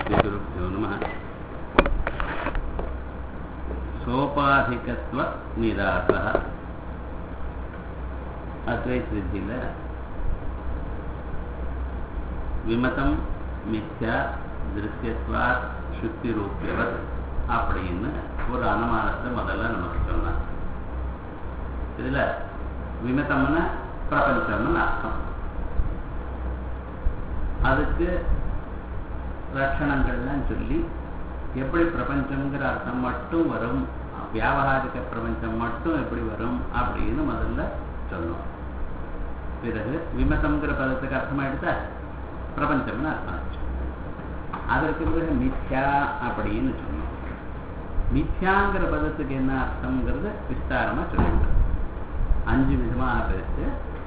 श्रीगुरुभ्यो नमः. सोपाधिकत्व निरासः अद्वैत विधिயில் விமதம் மித்யா திருஷ்யத்வாத் சுத்தி ரூபியவத் அப்படின்னு ஒரு அனுமானத்தை முதல்ல நமக்கு சொன்னார். இதில் விமதம்னா பிரபஞ்சம்னு அர்த்தம். அதுக்கு லட்சணங்கள்லாம் சொல்லி எப்படி பிரபஞ்சம்ங்கிற அர்த்தம் மட்டும் வரும், வியாபகாரிக பிரபஞ்சம் மட்டும் எப்படி வரும் அப்படின்னு முதல்ல சொன்னோம். பிறகு விமதம்ங்கிற பதத்துக்கு அர்த்தமாக எடுத்தா பிரபஞ்சம்னு அர்த்தம். அதற்கு பிறகு மித்யா அப்படின்னு சொன்னோம். மித்யாங்கிற பதத்துக்கு என்ன அர்த்தம்ங்கிறது விஸ்தாரமாக சொல்லிவிட்டோம். 5 விதமாக பிரித்து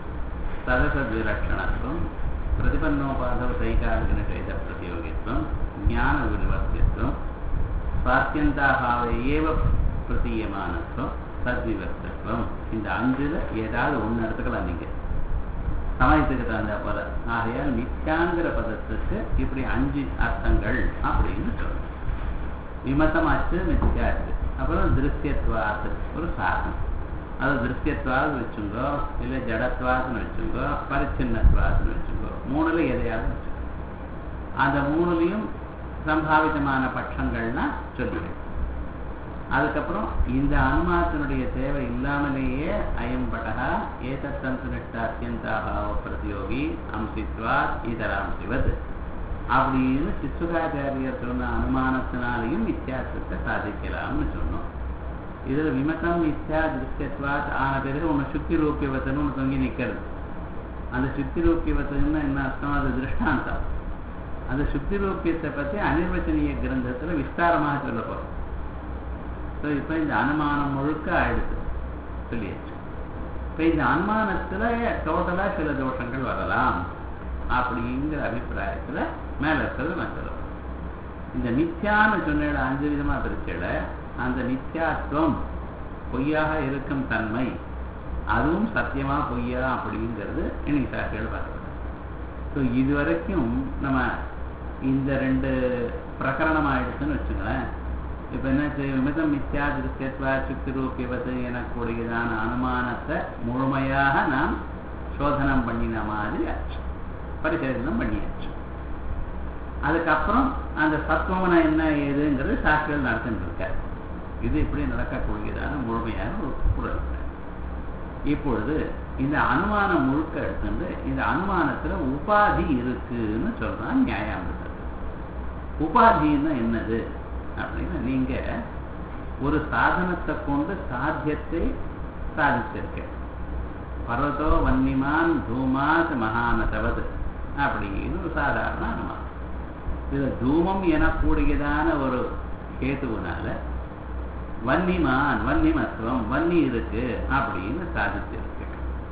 சதசத்விலட்சணத்துவம், प्रतिपन्नोपाधव तैकालिकनिषेध प्रतियोगित्वं, ज्ञान विनिवर्त्यत्वं, स्वात्यन्ताभावे एव प्रतीयमानत्वं, तद्विवर्तत्वம். இந்த 5ல் ஏதாவது ஒன்று எடுத்துக்கலாம் நீங்கள் சமயத்துக்கு தகுந்த போல. ஆகையால் மித்யாங்கிற பதத்துக்கு இப்படி 5 அர்த்தங்கள் அப்படின்னு சொல்லணும். விமதமாச்சு, மித்யாச்சு. அப்புறம் திருஷ்யத்வாத்து ஒரு சாதனம். அது திருஷ்யத்வாது வச்சுங்கோ, இல்லை ஜடத்வாதுன்னு வச்சுங்கோ, பரிச்சின்னத்வாதுன்னு வச்சுங்கோ. 3ல் எதையாவது வச்சுக்கோ. அந்த 3லையும் சம்பாவிதமான பட்சங்கள்னா சொல்லிவிடும். அதுக்கப்புறம் இந்த அனுமானத்தினுடைய தேவை இல்லாமலேயே அயம்படகா ஏதத்தந்துனிஷ்ட அத்தியந்தாபாவ பிரதியோகி அம்சித்வாத் இதராம்சிவத் அப்படின்னு சிசுகாச்சாரியர் சொன்ன அனுமானத்தினாலையும் வித்தியாசத்தை சாதிக்கலாம்னு சொன்னோம். இதில் விமதம் மித்யா திருஷ்யத்வாத் ஆன பிறகு ஒன்று சுத்தி ரூபியவத்தன்னு ஒன்று தொங்கி நிற்கிறது. அந்த சுத்தி ரூபியவத்துன்னா என்ன அர்த்தம்? அது திருஷ்டாந்தம். அந்த சுத்தி ரூபியத்தை பற்றி அனிர்வச்சனீய கிரந்தத்தில் விஸ்தாரமாக சொல்ல போகிறோம். ஸோ இப்போ இந்த அனுமானம் முழுக்க ஆயிடுச்சு சொல்லியாச்சு. இப்போ இந்த அனுமானத்தில் டோட்டலாக சில தோஷங்கள் வரலாம் அப்படிங்கிற அபிப்பிராயத்தில் மேலே இருக்கிறது நான் சொல்லுவேன். இந்த மித்யான்னு சொன்ன 5 விதமாக பிரிச்சல, அந்த நித்தியாத்வம் பொய்யாக இருக்கும் தன்மை, அதுவும் சத்தியமா பொய்யா அப்படிங்கிறது இன்னைக்கு சாட்சிகள் பார்க்கலாம். ஸோ இதுவரைக்கும் நம்ம இந்த 2 பிரகரணம் ஆயிடுச்சுன்னு வச்சுங்களேன். இப்போ என்ன செய்யும்? விமதம் மித்யா திருஷ்யத்வா சுத்தி ரூபியவது எனக்கூடியதான அனுமானத்தை முழுமையாக நாம் சோதனம் பண்ணின மாதிரி ஆச்சு, பரிசோதனம் பண்ணியாச்சு. அதுக்கப்புறம் அந்த சத்துவம்னா என்ன ஏதுங்கிறது சாட்சிகள் நடத்திட்டு இருக்காரு. இது இப்படி நடக்கக்கூடியதான முழுமையான ஒரு குரல். இப்பொழுது இந்த அனுமானம் முழுக்க எடுத்துட்டு இந்த அனுமானத்துல உபாதி இருக்குன்னு சொல்றான் நியாயாமிருதம். உபாதின்னா என்னது அப்படின்னா, நீங்க ஒரு சாதனத்தை கொண்டு சாத்தியத்தை சாதிச்சிருக்க. பர்வதோ வன்னிமான் தூமாத் மகானதவது அப்படின்னு ஒரு சாதாரண அனுமானம். இது தூமம் எனக்கூடியதான ஒரு கேதுவினால வன்னிமான் வன்னிமத்துவம் வன்னி இருக்கு அப்படின்னு சாதிச்சிருக்கு.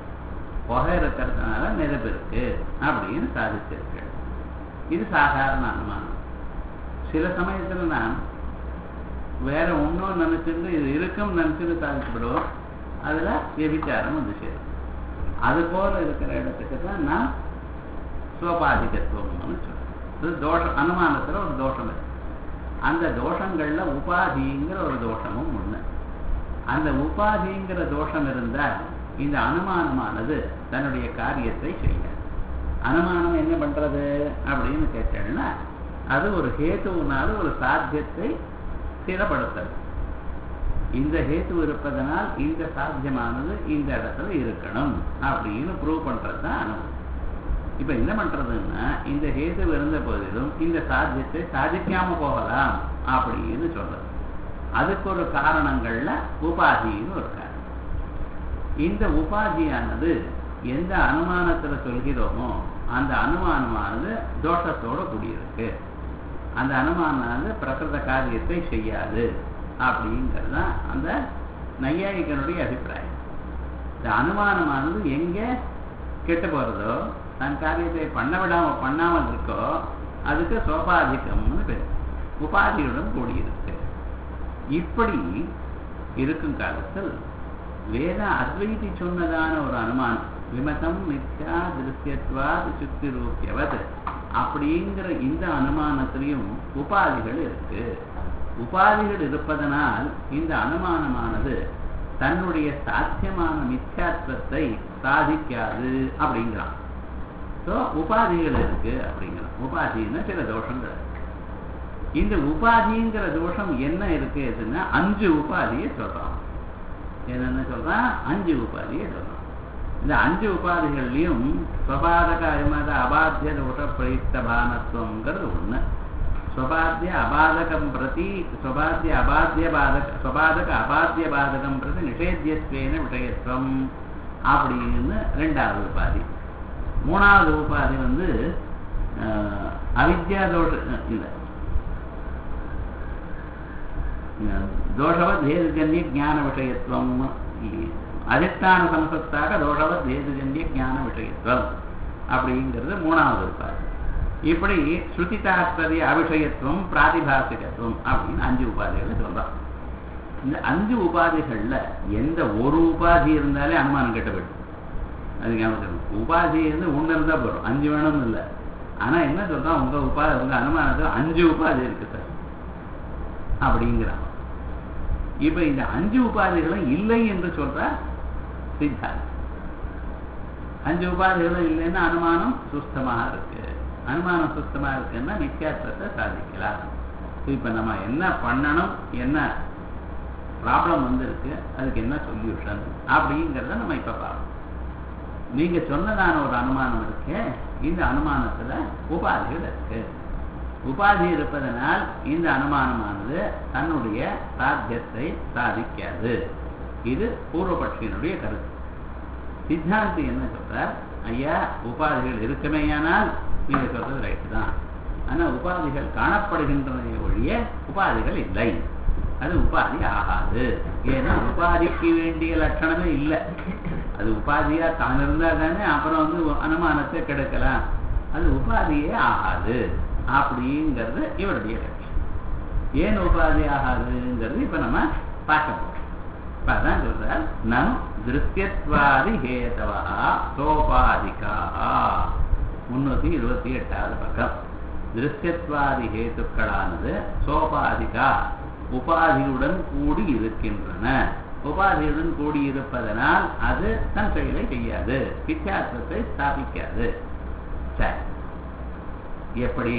புகை இருக்கிறதுனால நெருப்பு இருக்கு அப்படின்னு சாதிச்சிருக்கு. இது சாதாரண அனுமானம். சில சமயத்தில் நாம் வேற ஒன்றும் நினைச்சிருந்து இது இருக்கும் நினைச்சிட்டு சாதிச்சுவிடுவோம். அதுல விபச்சாரம் வந்து சேரும். அது போல இருக்கிற இடத்துக்கு தான் நான் சுவபாதிகத்துவம்னு சொல்றேன். இது தோஷம். அனுமானத்துல ஒரு தோஷம் இருக்கு. அந்த தோஷங்கள்ல உபாதிங்கிற ஒரு தோஷமும் ஒண்ணு. அந்த உபாதிங்கிற தோஷம் இருந்தால் இந்த அனுமானமானது தன்னுடைய காரியத்தை செய்ய. அனுமானம் என்ன பண்றது அப்படின்னு கேட்டேன்னா, அது ஒரு ஹேத்துனால ஒரு சாத்தியத்தை ஸ்திரப்படுத்துறது. இந்த ஹேத்து இருப்பதனால் இந்த சாத்தியமானது இந்த இடத்துல இருக்கணும் அப்படின்னு ப்ரூவ் பண்றது தான் அனுமானம். இப்ப என்ன பண்றதுன்னா, இந்த ஹேது இருந்த போதிலும் இந்த சாத்தியத்தை சாதிக்காம போகலாம் அப்படின்னு சொல்றது. அதுக்கு ஒரு காரணங்கள்ல உபாதின்னு ஒரு காரணம். இந்த உபாதியானது எந்த அனுமானத்துல சொல்கிறோமோ அந்த அனுமானமானது தோஷத்தோட கூடியிருக்கு. அந்த அனுமானமானது பிரகிருத காரியத்தை செய்யாது அப்படிங்கிறது தான் அந்த நையாயிகனுடைய அபிப்பிராயம். இந்த அனுமானமானது எங்க கெட்டு போறதோ, தன் காரியத்தை பண்ணாமல் இருக்கோ, அதுக்கு சோபாதிகம்னு பேர். உபாதியுடன் கூடியிருக்கு. இப்படி இருக்கும் காலத்தில் வேத அத்வைதி சொன்னதான ஒரு அனுமானம் விமதம் மித்யா திருஷ்யத்வாத் சுத்தி ரூபியவத் அப்படிங்கிற இந்த அனுமானத்திலையும் உபாதிகள் இருக்கு. உபாதிகள் இருப்பதனால் இந்த அனுமானமானது தன்னுடைய சாத்தியமான மித்யாத்வத்தை சாதிக்காது அப்படிங்கிறான். ஸோ உபாதிகள் இருக்கு அப்படிங்கிறான். உபாதின்னா சில தோஷங்கள். இந்த உபாதிங்கிற தோஷம் என்ன இருக்கு எதுன்னா 5 உபாதியை சொல்றான். என்னென்ன சொல்றான்? 5 உபாதியை சொல்றான். இந்த 5 உபாதிகள்லையும் ஸ்வபாதக அபிமத அபாத்திய தோஷ பிரயுக்த பானத்துவங்கிறது ஒண்ணு. ஸ்வபாத்திய அபாதகம் பிரதி ஸ்வபாத்திய அபாத்திய பாதக ஸ்வபாதக அபாத்திய பாதகம் பிரதி நிஷேத்தியத்வேன விஷயத்துவம் அப்படின்னு 2வது உபாதி. 3வது உபாதி அவித்யா தோஷ இல்லை தோஷவத் ஹேதுஜன்ய ஞான விஷயத்துவம், அதிஷ்டான சம்சத்தாக தோஷவத் ஹேதுஜன்ய ஞான விஷயத்துவம் அப்படிங்கிறது 3வது உபாதி. இப்படி ஸ்ருதி தாத்பரிய அவிஷயத்துவம் பிராதிபாசிகத்துவம் அப்படின்னு 5 உபாதிகளை சொல்றான். இந்த 5 உபாதிகள்ல எந்த ஒரு உபாதி இருந்தாலே அனுமானம் கெட்ட போயிடும். அதுக்கு உபாதி ஒண்ணு இருந்தா போறோம், 5 வேணும்னு இல்லை. ஆனா என்ன சொல்றான்? உங்க அனுமானத்துல 5 உபாதி இருக்கு சார் அப்படிங்கிறான். இப்ப இந்த 5 உபாதிகளும் இல்லை என்று சொல்ற சித்தாந்தம். 5 உபாதிகளும் இல்லைன்னா அனுமானம் சுஸ்தமாக இருக்கு. அனுமானம் சுஸ்தமா இருக்குன்னா மித்யாத்வத்தை சாதிக்கலாம். இப்ப நம்ம என்ன பண்ணணும், என்ன ப்ராப்ளம் இருக்கு, அதுக்கு என்ன சொல்யூஷன் அப்படிங்கிறத நம்ம இப்ப பார்ப்போம். நீங்க சொன்னதான ஒரு அனுமானம் இருக்கு. இந்த அனுமானத்துல உபாதிகள் இருக்கு. உபாதி இருப்பதனால் இந்த அனுமானமானது தன்னுடைய சாத்தியத்தை சாதிக்காது. இது பூர்வபட்சியினுடைய கருத்து. சித்தாந்தி என்ன சொல்றார்? ஐயா, உபாதிகள் இருக்குமேயானால் நீங்க சொல்றது ரைட்டு தான். ஆனா உபாதிகள் காணப்படுகின்றன ஒழிய உபாதிகள் இல்லை. அது உபாதி ஆகாது. ஏன்னா உபாதிக்கு வேண்டிய லட்சணமே இல்லை. அது உபாதியா தான் இருந்தா தானே அப்புறம் அனுமானத்தை கெடுக்கலாம். அது உபாதியே ஆகாது அப்படிங்கிறது இவருடைய லட்சம். ஏன் உபாதி ஆகாதுங்கிறது இப்ப நம்ம பார்க்க போறோம். இப்ப அதான் சொல்றார், நம் திருஷ்யத்வாதி ஹேதவா சோபாதிகா. 328வது பக்கம். திருஷ்யத்வாதி ஹேத்துக்களானது சோபாதிகா உபாதியுடன் கூடி இருக்கின்றன. உபாதியுடன் கூடி இருப்பதனால் அது தன் செயலை செய்யாது, மித்யாத்வத்தை ஸ்தாபிக்காது. சரி, எப்படி?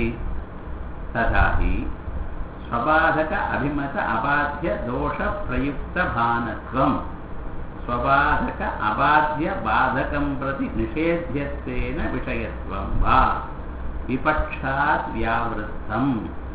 ததாஹி ஸ்வபாதக அபிமத அபாத்திய தோஷ பிரயுக்த பானத்வம் ஸ்வபாதக அபாத்திய பாதகம் பிரதி நிஷேத்தியத்வேன விஷயத்வம் வா விபக்ஷாத் வியாவிருத்தம்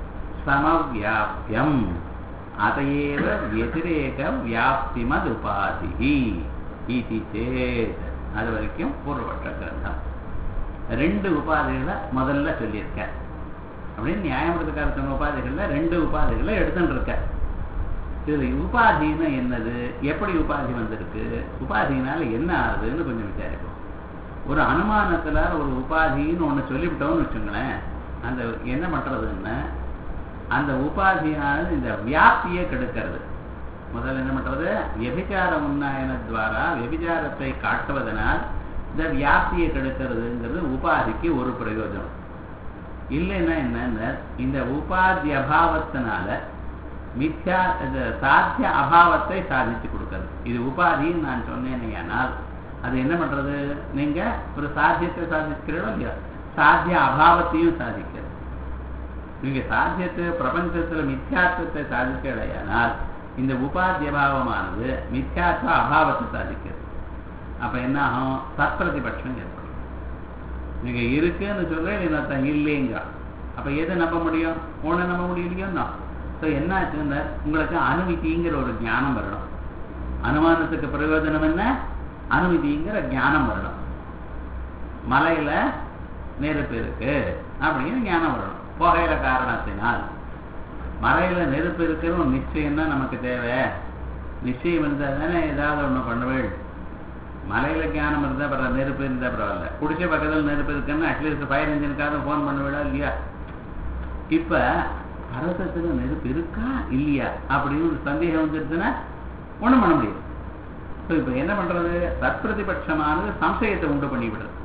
சமவியாப்யம் அதையேவ வதிரேக வியாப்திமத் உபாதிஹி இதி சேத். அது வரைக்கும் பூர்வபட்ச கிரந்தம். 2 உபாதிகளை முதல்ல சொல்லியிருக்க அப்படின்னு நியாயப்படுத்துக்கார சொன்ன உபாதிகள்ல 2 உபாதிகளை எடுத்துட்டு இருக்க. இதுல உபாதினா என்னது, எப்படி உபாதி வந்திருக்கு, உபாதினால என்ன ஆகுதுன்னு கொஞ்சம் விசாரிப்போம். ஒரு அனுமானத்துல ஒரு உபாதின்னு ஒண்ணு சொல்லிவிட்டோம்னு வச்சுங்களேன், அந்த என்ன பண்றதுன்னு அந்த உபாதியானது இந்த வியாப்தியை கெடுக்கிறது. முதல்ல என்ன பண்றது? வியபிச்சார உன்னாயனத்வாரா வியபிச்சாரத்தை காட்டுவதனால் இந்த வியாப்தியை கெடுக்கிறதுங்கிறது உபாதிக்கு ஒரு பிரயோஜனம். இல்லைன்னா என்ன, இந்த உபாதி அபாவத்தினால மித்யா சாத்திய அபாவத்தை சாதிச்சு கொடுக்கிறது. இது உபாதின்னு நான் சொன்னேனேயானால் அது என்ன பண்றது? நீங்க ஒரு சாத்தியத்தை சாதிக்கிறீங்களோ இல்லையா, சாத்திய அபாவத்தையும் சாதிக்கிறது. நீங்க சாத்தியத்தை பிரபஞ்சத்துல மித்யாத்வத்தை சாதிக்கலையானால் இந்த உபாதி அபாவமானது மித்யாத்வ அபாவத்தை சாதிக்கிறது. அப்ப என்ன ஆகும்? தற்பிரதிபட்சம் ஏற்படும். நீங்க இருக்குன்னு சொல்ற இன்னொருத்தன் இல்லைங்க. அப்ப எதை நம்ப முடியும்? ஒண்ணு நம்ப முடியலையோன்னா என்ன ஆச்சுன்னா உங்களுக்கு அனுமதிங்கிற ஒரு ஞானம் வரணும். அனுமானத்துக்கு பிரயோஜனம் என்ன? அனுமதிங்கிற ஞானம் வரணும். மலையில நெருப்பு இருக்கு அப்படின்னு ஞானம் வரணும். புகையில காரணத்தினால் மலையில நெருப்பு இருக்கிற நிச்சயம் தான் நமக்கு தேவை. நிச்சயம் இருந்தால் தானே ஏதாவது ஒண்ணு பண்ணுவேள். மலையில ஞானம் இருந்தா பரவாயில்ல, நெருப்பு இருந்தா பரவாயில்ல. குடிச்ச பக்கத்தில் நெருப்பு இருக்குன்னு அட்லீஸ்ட் ஃபயர் இன்ஜினுக்காக போன் பண்ணுவேடா இல்லையா? இப்ப பரவசத்துல நெருப்பு இருக்கா இல்லையா அப்படின்னு ஒரு சந்தேகம் வந்துருச்சுன்னா ஒண்ணும் பண்ண முடியாது. இப்ப என்ன பண்றது? தற்பிரதிபட்சமானது சம்சயத்தை உண்டு பண்ணிவிடுறது.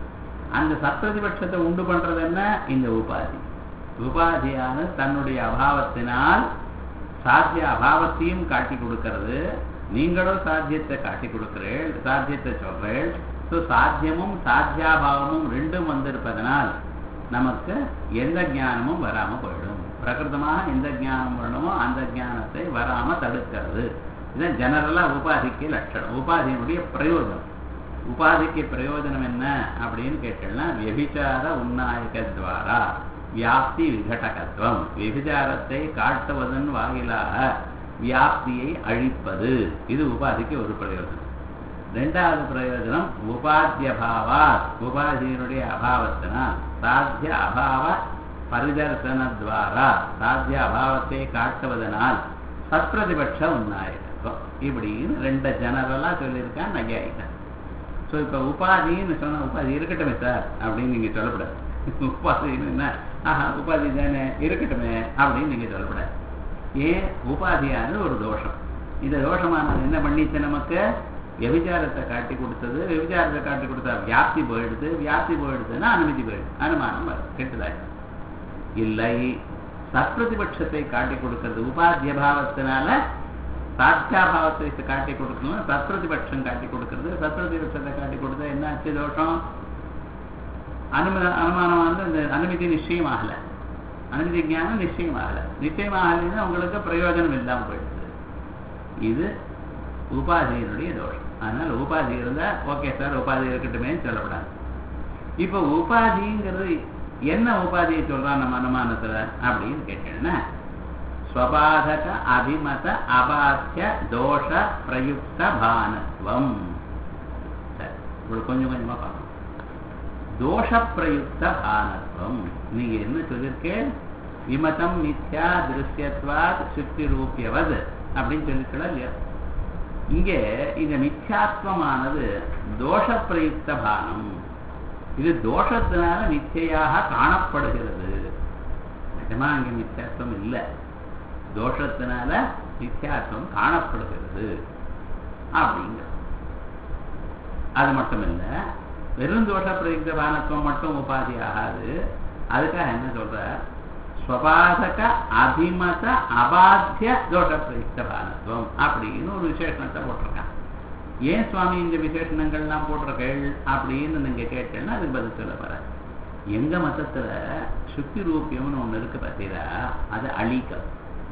அந்த சத்பிரதிபட்சத்தை உண்டு பண்றது என்ன? இந்த உபாதி. உபாதியான தன்னுடைய அபாவத்தினால் சாத்திய அபாவத்தையும் காட்டி கொடுக்கிறது. நீங்களும் சாத்தியத்தை காட்டி கொடுக்கிறீர்கள், சாத்தியத்தை சொல்றீர்கள். ஸோ சாத்தியமும் சாத்தியாபாவமும் ரெண்டும் வந்திருப்பதனால் நமக்கு எந்த ஞானமும் வராம போயிடும். பிரகிருதமாக எந்த ஞானம் வரணுமோ அந்த ஞானத்தை வராம தடுக்கிறது. இதுதான் ஜெனரலா உபாதிக்கு லட்சணம், உபாதியினுடைய பிரயோஜனம். உபாதிக்கு பிரயோஜனம் என்ன அப்படின்னு கேட்டீங்கன்னா, வியபிச்சார உன்னாயகத்வாரா வியாப்தி விகடகத்துவம். விபச்சாரத்தை காட்டுவதன் வாயிலாக வியாப்தியை அழிப்பது. இது உபாதிக்கு ஒரு பிரயோஜனம். ரெண்டாவது பிரயோஜனம் உபாத்தியபாவா, உபாதியினுடைய அபாவத்தினால் சாத்திய அபாவ பரிதர்சனத்வாரா, சாத்திய அபாவத்தை காட்டுவதனால் சத்பிரதிபட்ச உன்னாயகத்துவம். இப்படின்னு ரெண்டு ஜெனரலா சொல்லியிருக்கான் நையாயிகன். ஸோ இப்போ உபாதின்னு சொன்ன உபாதி இருக்கட்டுமே சார் அப்படின்னு நீங்க சொல்லக்கூடாது. உபாதின்னு என்ன, ஆஹா உபாதி தானே இருக்கட்டுமே அப்படின்னு நீங்க சொல்லக்கூடாது. ஏன்? உபாதியானது ஒரு தோஷம். இந்த தோஷமானது என்ன பண்ணிச்சு? நமக்கு விபச்சாரத்தை காட்டி கொடுத்தது. விபச்சாரத்தை காட்டி கொடுத்தா வியாப்தி போயிடுது. வியாப்தி போயிடுதுன்னா அனுமதி போயிடுது, அனுமானம் கெட்டுதாச்சு. இல்லை, சத்பிரதிபட்சத்தை காட்டி கொடுக்கிறது. உபாத்தியபாவத்தினால சாத்தியாபாவத்தை காட்டி கொடுக்கணும், சத்பிரதிபட்சம் காட்டி கொடுக்கிறது. சத்பிரதிபட்சத்தை காட்டி கொடுத்தா என்ன ஆச்சு? தோஷம். அனுமானம் வந்து இந்த அனுமதி நிச்சயம் ஆகல, அனுமதி ஞானம் நிச்சயம் ஆகல. நிச்சயம் ஆகலைன்னா உங்களுக்கு பிரயோஜனம் இல்லாமல் போயிடுது. இது உபாதியினுடைய தோஷம். அதனால உபாதி இருந்தா ஓகே சார், உபாதி இருக்கட்டுமே சொல்லப்படாது. இப்ப உபாதிங்கிறது என்ன? உபாதியை சொல்றான் நம்ம அனுமானத்துல அப்படின்னு கேட்டேன்னா, ஸ்வபாதக அபிமத அபாத்திய தோஷ பிரயுக்த பானத்வம். சரி, கொஞ்சம் கொஞ்சமா பார்க்கணும். தோஷ பிரயுக்த பானத்வம். நீங்க என்ன சொல்லியிருக்கேன்? விமதம் மித்யா திருஷ்யத்வாத் சுத்தி ரூபியவது அப்படின்னு சொல்லிருக்கலாம் இல்லையா? இங்கே இந்த மித்யாத்வமானது தோஷ பிரயுக்த பானம். இது தோஷத்தினால மிச்சையாக காணப்படுகிறது. நிஜமா அங்கே மித்யாத்வம் இல்லை, தோஷத்தினால மித்யாத்வம் காணப்படுகிறது அப்படிங்கிற. அது மட்டும் இல்லை, வெறும் தோஷ பிரயுக்த பானத்துவம் மட்டும் உபாதி ஆகாது. அதுக்காக என்ன சொல்ற? ஸ்வபாதக அபிமத அபாத்திய தோஷ பிரயுக்த பானத்துவம் அப்படின்னு ஒரு விசேஷணத்தை போட்டிருக்கான். ஏன் சுவாமி இந்த விசேஷணங்கள்லாம் போட்டிருக்கள் அப்படின்னு நீங்க கேட்டேன்னா அதுக்கு பதில் சொல்ல போற. எங்க மதத்துல சுத்தி ரூபியம்னு ஒண்ணு இருக்கு பார்த்தீங்களா, அது அலீகம்.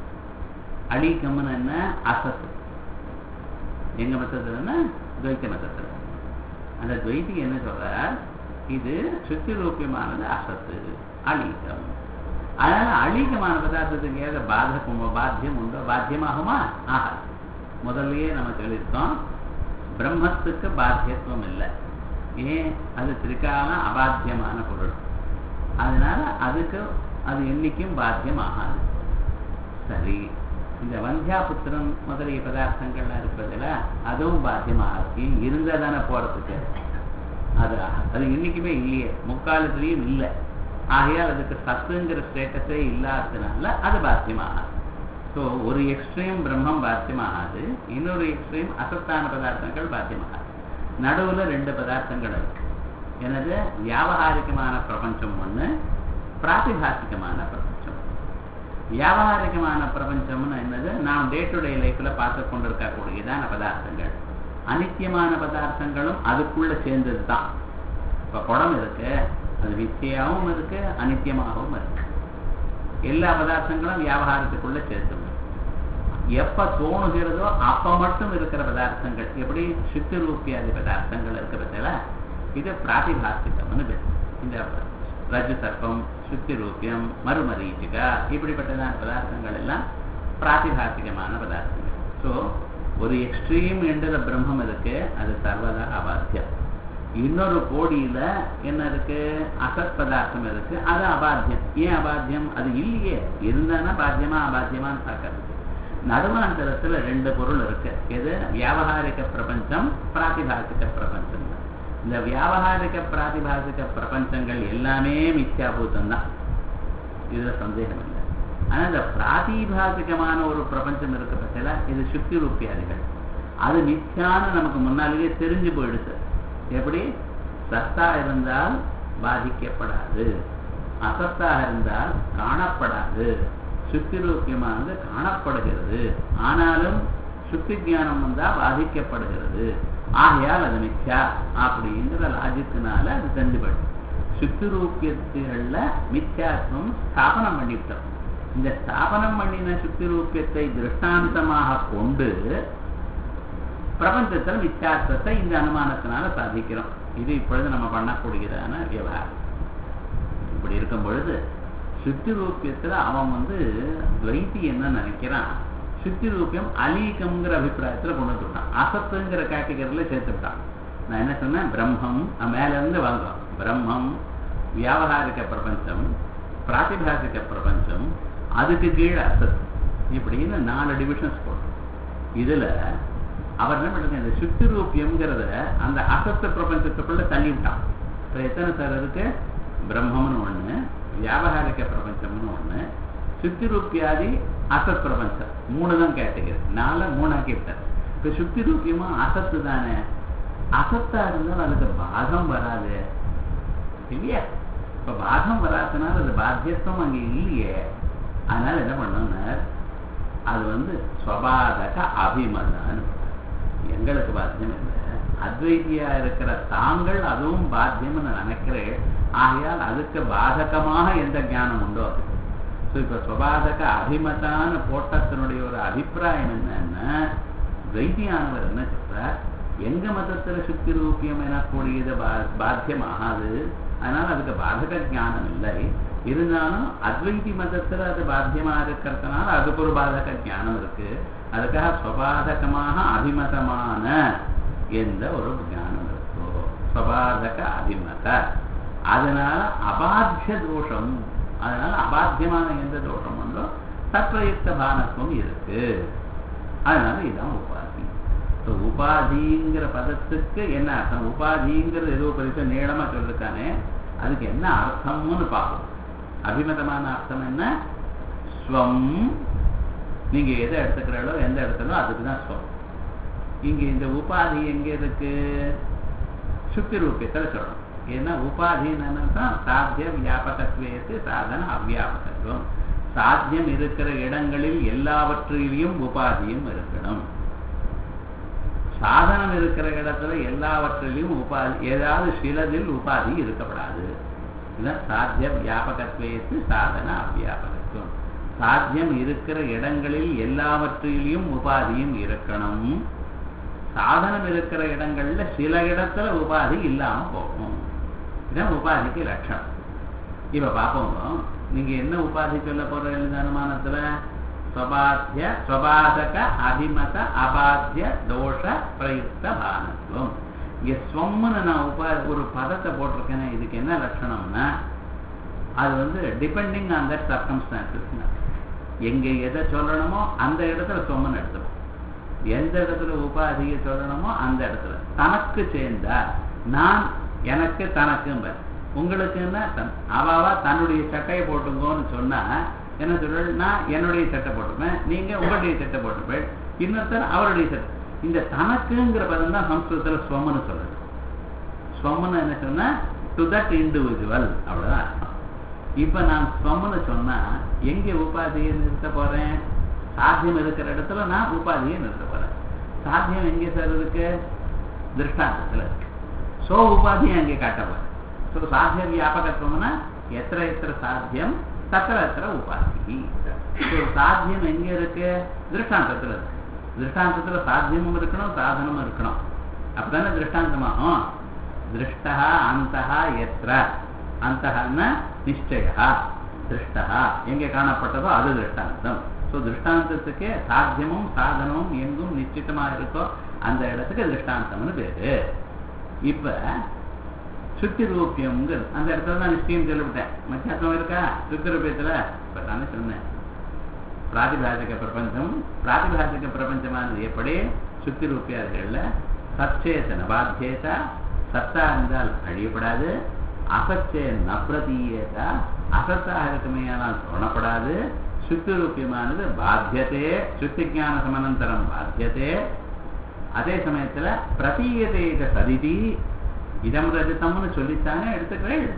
அலீகம்னு என்ன? அசத்து. எங்க மதத்துலன்னா துவைத்த மதத்துல. அந்த துவைத்திக்கு என்ன சொல்ற? இது சுத்தி ரூபியமானது அசத்து, அலீகம். அதனால அலீகமான பதார்த்தத்துக்கு ஏதாவது பாத்தியம் உண்டோ? பாத்தியமாகுமா? ஆகாது. முதல்லயே நம்ம சொல்லியிருக்கோம், பிரம்மத்துக்கு பாத்தியத்துவம் இல்லை. ஏன்? அது திரிகால அபாத்தியமான பொருள். அதனால அதுக்கு அது என்னைக்கும் பாத்தியம் ஆகாது. சரி, இந்த வந்தியாபுத்திரன் முதலிய பதார்த்தங்கள்லாம் இருப்பதில் அதுவும் பாத்தியமாக இருந்ததானே போறதுக்கு. அது இன்னைக்குமே இல்லையே, முக்காலத்திலையும் இல்லை. ஆகையால் அதுக்கு சத்துங்கிற ஸ்டேட்டஸே இல்லாததுனால அது பாத்தியமாகாது. ஸோ ஒரு எக்ஸ்ட்ரீம் பிரம்மம் பாத்தியமாகாது, இன்னொரு எக்ஸ்ட்ரீம் அசத்தான பதார்த்தங்கள் பாத்தியமாகாது. நடுவில் ரெண்டு பதார்த்தங்கள் இருக்கு. எனது வியாவகாரிகமான பிரபஞ்சம் ஒன்று, பிராத்திபாசிகமான பிரபஞ்சம். வியாவகாரிகமான பிரபஞ்சம்னு என்னது? நாம் டே டு டே லைஃப்ல பார்த்து கொண்டிருக்கக்கூடியதான பதார்த்தங்கள். அனித்தியமான பதார்த்தங்களும் அதுக்குள்ள சேர்ந்தது தான். இப்போ குடம் இருக்கு, அது மித்தியாவும் இருக்கு, அனித்தியமாகவும் இருக்கு. எல்லா பதார்த்தங்களும் வியாபாரத்துக்குள்ள சேர்த்து எப்ப தோணுகிறதோ அப்ப மட்டும் இருக்கிற பதார்த்தங்கள். எப்படி சித்து ரூபியாதி பதார்த்தங்கள் இருக்கிறதுல இது பிராத்திபாசிகம்னு பேர். இந்த ரஜு சர்ப்பம், சுத்தி ரூபியம், மறுமரீச்சிகா, இப்படிப்பட்டதான பதார்த்தங்கள் எல்லாம் பிராத்திபாசிகமான பதார்த்தங்கள். ஸோ ஒரு எக்ஸ்ட்ரீம் என்ற பிரம்மம் இருக்கு, அது சர்வதா அபாத்தியம். இன்னொரு கோடியில என்ன இருக்கு? அசத் பதார்த்தம் இருக்கு, அது அபாத்தியம். ஏன் அபாத்தியம்? அது இல்லையே, இருந்தானா பாத்தியமா அபாத்தியமான்னு பார்க்கறது. நடுவாந்தரத்துல ரெண்டு பொருள் இருக்கு. எது? வியாவகாரிக பிரபஞ்சம், பிராத்திபாசிக பிரபஞ்சம். இந்த வியாவகாரிக பிராத்திபாசிக பிரபஞ்சங்கள் எல்லாமே மித்யாபூதம் தான், இதுல சந்தேகம் இல்லை. ஆனா இந்த பிராத்திபாசிகமான ஒரு பிரபஞ்சம் இருக்கு பட்சல, இது சுத்தி ரூபியாதிகள். அது மித்யான்னு நமக்கு முன்னாலேயே தெரிஞ்சு போயிடுச்சு. எப்படி? சத்தா இருந்தால் பாதிக்கப்படாது. அசத்தாக இருந்தால் காணப்படாது. சுத்தி ரூபியமானது காணப்படுகிறது, ஆனாலும் சுத்தி ஞானம் வந்தால் பாதிக்கப்படுகிறது. ஆகையால் அது மித்யா அப்படிங்கிற லாஜிக்கினால அது தெரிஞ்சுபடும். சுத்தி ரூபியத்துகள்ல மித்யாத்வம் ஸ்தாபனம் பண்ணிவிட்டோம். இந்த ஸ்தாபனம் பண்ணின சுத்தி ரூபியத்தை திருஷ்டாந்தமாக கொண்டு பிரபஞ்சத்தில் மித்யாத்வத்தை இந்த அனுமானத்தினால சாதிக்கிறோம். இது இப்பொழுது நம்ம பண்ணக்கூடியதான விவகாரம். இப்படி இருக்கும் பொழுது சுத்தி ரூபியத்துல அவன் துவைத்தி என்ன நினைக்கிறான், சுத்தி ரூபியம் அலீகம்ங்கிற அபிப்பிராயத்துல கொண்டு வந்துட்டான். அசத்துங்கிற கேட்டகரியில சேர்த்துட்டான். நான் என்ன சொன்னேன், பிரம்மம் மேல இருந்து வாங்குவோம். பிரம்மம், வியாவகாரிக பிரபஞ்சம், பிராதிபாசிக பிரபஞ்சம், அதுக்கு கீழே அசத், இப்படின்னு 4 டிவிஷன்ஸ் போடும். இதுல அவர் என்ன பண்ணுங்க, இந்த சுத்தி ரூபியம்ங்கிறத அந்த அசத்த பிரபஞ்சத்துக்குள்ள தள்ளி விட்டான். இப்போ எத்தனை சார் இருக்கு, பிரம்மம்னு ஒண்ணு, வியாபகாரிக பிரபஞ்சம்னு ஒண்ணு, சுத்தி ரூபியாதி அசத் பிரபஞ்சம், 3 தான் கேட்டகரி. 4 3 ஆக்கி விட்டார். இப்ப சுத்தி ரூபியமா அசத்து தானே, அசத்தா இருந்தால் அதுக்கு பாகம் வராது இல்லையா? இப்ப பாகம் வராதனால அது பாத்தியத்துவம் அங்க இல்லையே. அதனால என்ன பண்ணோம்னா அது ஸ்வபாதக அபிமதான்னு, எங்களுக்கு பாத்தியம் இல்லை, அத்வைதியா இருக்கிற தாங்கள் அதுவும் பாத்தியம்னு நினைக்கிறேன். ஆகையால் அதுக்கு பாதகமாக எந்த ஞானம் உண்டோ அது. ஸோ இப்போ ஸ்வபாதக அபிமதான்னு போட்டத்தினுடைய ஒரு அபிப்பிராயம் என்னன்னா, துவைத்தியானவர் என்ன சொல்றார், எங்க மதத்துல சுத்தி ரூபியம் எனக்கூடியது பாத்தியமாகாது, அதனால அதுக்கு பாதக ஞானம் இல்லை. இருந்தாலும் அத்வைதி மதத்துல அது பாத்தியமா இருக்கிறதுனால அதுக்கு ஒரு பாதக ஞானம் இருக்கு. அதுக்காக ஸ்வபாதகமாக அபிமதமான எந்த ஒரு ஞானம் இருக்கோ, ஸ்வபாதக அபிமத, அதனால அபாத்திய தோஷம், அதனால அபாத்தியமான எந்த தோஷம் உண்டோ தத்வயுக்த பானத்துவம் இருக்கு. அதனால இதுதான் உபாதி. உபாதிங்கிற பதத்துக்கு என்ன அர்த்தம், உபாதிங்கிறது ஏதோ பெருசா நீளமா சொல்லிருக்கானே, அதுக்கு என்ன அர்த்தம்னு பார்ப்போம். அபிமதமான அர்த்தம் என்ன, ஸ்வம், நீங்க எதை எடுத்துக்கிறீங்களோ எந்த இடத்துல அதுக்குதான் ஸ்வம். இங்க இந்த உபாதி எங்க இருக்கு, சுத்தி ரூபியத்தில் சொல்லணும். ஏன்னா உபாதின்னு என்னன்னா சாத்திய வியாபகத்துவத்து சாதன அவ்வியாபகத்துவம். சாத்தியம் இருக்கிற இடங்களில் எல்லாவற்றிலையும் உபாதியும் இருக்கணும், சாதனம் இருக்கிற இடத்துல எல்லாவற்றிலையும் உபாதி, ஏதாவது சிலதில் உபாதி இருக்கப்படாது. இதுதான் சாத்திய வியாபகத்துவத்து சாதன அவ்வியாபகத்துவம். சாத்தியம் இருக்கிற இடங்களில் எல்லாவற்றிலையும் உபாதியும் இருக்கணும், சாதனம் இருக்கிற இடங்கள்ல சில இடத்துல உபாதி இல்லாம போகும். இதுதான் உபாதிக்கு லட்சணம். இப்ப பார்ப்போம், நீங்க என்ன உபாதி சொல்ல போற அனுமானத்துல, ஸ்வபாத்திய ஸ்வபாதக அபிமத அபாத்திய தோஷ பிரயுக்த பானத்துவம். இங்க ஸ்வம்னு நான் ஒரு பதத்தை போட்டிருக்கேன். இதுக்கு என்ன லட்சணம்னா, அது டிபெண்டிங் ஆன் தட் சர்க்கம்ஸ்டான்சஸ். எங்க எதை சொல்லணுமோ அந்த இடத்துல ஸ்வம்னு எடுத்துக்கணும், எந்த இடத்துல உபாதியை சொல்லணுமோ அந்த இடத்துல. தனக்கு சேர்ந்தா நான், எனக்கு, தனக்கு, உங்களுக்குன்னா அவாவா தன்னுடைய சட்டையை போட்டுங்கன்னு சொன்னா என்ன சொல்ற, நான் என்னுடைய சட்டை போட்டுப்பேன், நீங்க உங்களுடைய சட்டை போட்டுப்பேன், இன்னொருத்தர் அவருடைய சட்டை. இந்த தனக்குங்கிற பதம் தான் சம்ஸ்கிருதத்துல ஸ்வம்னு சொல்றது. ஸ்வம்னு என்ன சொன்னா டு தட் இண்டிவிஜுவல், அவ்வளவுதான் அர்த்தம். இப்ப நான் ஸ்வம்னு சொன்னா எங்க உபாதியை நிறுத்த போறேன், சாத்தியம் இருக்கிற இடத்துல நான் உபாதியை நிறுத்த போறேன். சாத்தியம் எங்கே சார் இருக்கு, திருஷ்டாந்தத்துல இருக்கு. சோ உபாதியை அங்கே காட்ட போறேன். ஸோ சாத்திய வியாபகத்துவம்னா எத்தனை எத்தனை சாத்தியம் தத்திர எத்தனை உபாதி. சாத்தியம் எங்க இருக்கு, திருஷ்டாந்தத்துல இருக்கு. திருஷ்டாந்தத்துல சாத்தியமும் இருக்கணும் சாதனமும் இருக்கணும், அப்பதானே திருஷ்டாந்தமாகும். திருஷ்டா அந்தஹா எத்திர, அந்தஹன்னா நிச்சயா, திருஷ்டா எங்கே காணப்பட்டதோ அது திருஷ்டாந்தம். ஸோ திருஷ்டாந்தத்துக்கு சாத்தியமும் சாதனமும் எங்கும் நிச்சயமா இருக்கோ அந்த இடத்துக்கு திருஷ்டாந்தம்னு பேரு. இப்ப சுத்தி ரூபியம்ங்கிறது அந்த இடத்துல தான் நிச்சயம் சொல்லிவிட்டேன். மத்தியாசம் இருக்கா சுத்தி ரூபியத்துல? இப்ப தானே சொன்னேன், பிராதிபாசிக பிரபஞ்சம், பிராதிபாசிக பிரபஞ்சமானது எப்படி சுத்தி ரூபியார்கள்ல சச்சேதன பாத்தியதா, சத்தா இருந்தால் அழியப்படாது, அசச்சே நப்ரதீயதா, அசத்தாக இருக்குமையானால் தோணப்படாது. சுத்தி ரூபியமானது பாத்தியதே, சுத்தி ஞான சமனந்தரம் பாத்தியதே. அதே சமயத்துல பிரதீயதே சதிதி, இதம் ரஜிதம்னு சொல்லித்தானே எடுத்துக்கிறேன்.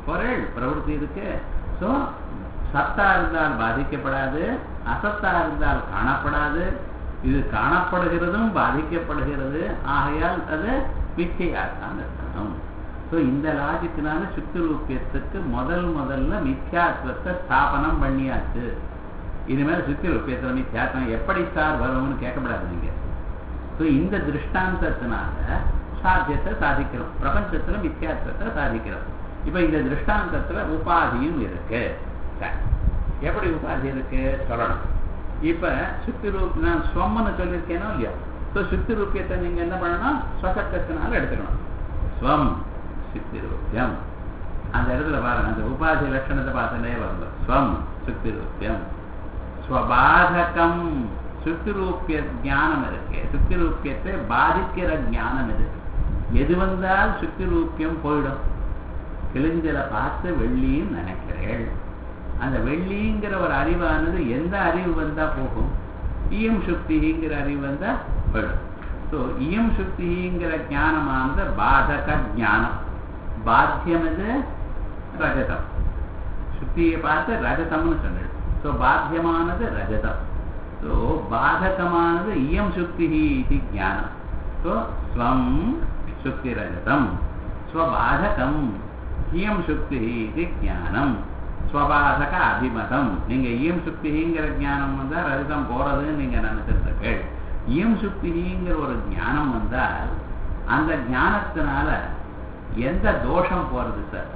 பொருள் பிரவருத்தி இருக்கு. ஸோ சத்தா இருந்தால் பாதிக்கப்படாது, அசத்தா இருந்தால் காணப்படாது. இது காணப்படுகிறதும் பாதிக்கப்படுகிறது, ஆகையால் அது மிச்சையாத்தான் இருக்கணும். ஸோ இந்த லாஜிக்கினால சுத்தி ரூபியத்துக்கு முதல்ல மித்யாத்வத்தை ஸ்தாபனம் பண்ணியாச்சு. இனிமேல் சுத்தி ரூபியத்தில் மித்யாத்வம் எப்படி சார் வரும்னு கேட்கப்படாது நீங்க. ஸோ இந்த திருஷ்டாந்தத்தினால சாத்தியத்தை சாதிக்கிறோம், பிரபஞ்சத்துல மித்யாத்வத்தை சாதிக்கிறோம். இப்ப இந்த திருஷ்டாந்தத்துல உபாதியும் இருக்கு. எப்படி உபாதி இருக்கு சொல்லணும். இப்ப சுத்தி ரூப நான் ஸ்வம்னு சொல்லியிருக்கேனோ இல்லையா? ஸோ சுத்தி ரூபியத்தை நீங்க என்ன பண்ணணும், ஸ்வசப்தத்தினால எடுத்துக்கணும். ஸ்வம் சுத்தி ரூபியம். அந்த இடத்துல பாருங்க, அந்த உபாதி லட்சணத்தை பார்த்துட்டே வரணும். ஸ்வம் சுத்தி ரூபியம். ஸ்வபாதகம் சுத்தி ரூபிய ஞானம் இருக்கு. சுத்தி ரூபியத்தை பாதிக்கிற ஞானம் இருக்கு. எது வந்தால் சுத்தி ரூபியம் போயிடும். கிழிஞ்சலை பார்த்து வெள்ளின்னு நினைக்கிறேன். அந்த வெள்ளிங்கிற ஒரு அறிவானது எந்த அறிவு வந்தா போகும்? இயம் சுக்திங்கிற அறிவு வந்தா போயிடும். ஸோ இயம் சுக்திங்கிற ஞானமானது பாதக ஞானம். பாத்தியம் இது ரஜதம். சுக்தியை பார்த்து ரஜதம்னு சொன்னது. ஸோ பாத்தியமானது ரஜதம். ஸோ பாதகமானது இயம் சுக்தி இது ஞானம். ஸோ ஸ்வம் சுக்தி ரஜதம், ஸ்வபாதகம் இயம் சுக்தி இது ஞானம், ஸ்வபாதக அபிமதம். நீங்க இயம் சுக்திங்கிற ஞானம் வந்தா ரஜதம் போறதுன்னு நீங்க நினைச்சிருக்க. இயம் சுக்திங்கிற ஒரு ஞானம் வந்தால் அந்த ஞானத்தினால எந்த தோஷம் போறது சார்?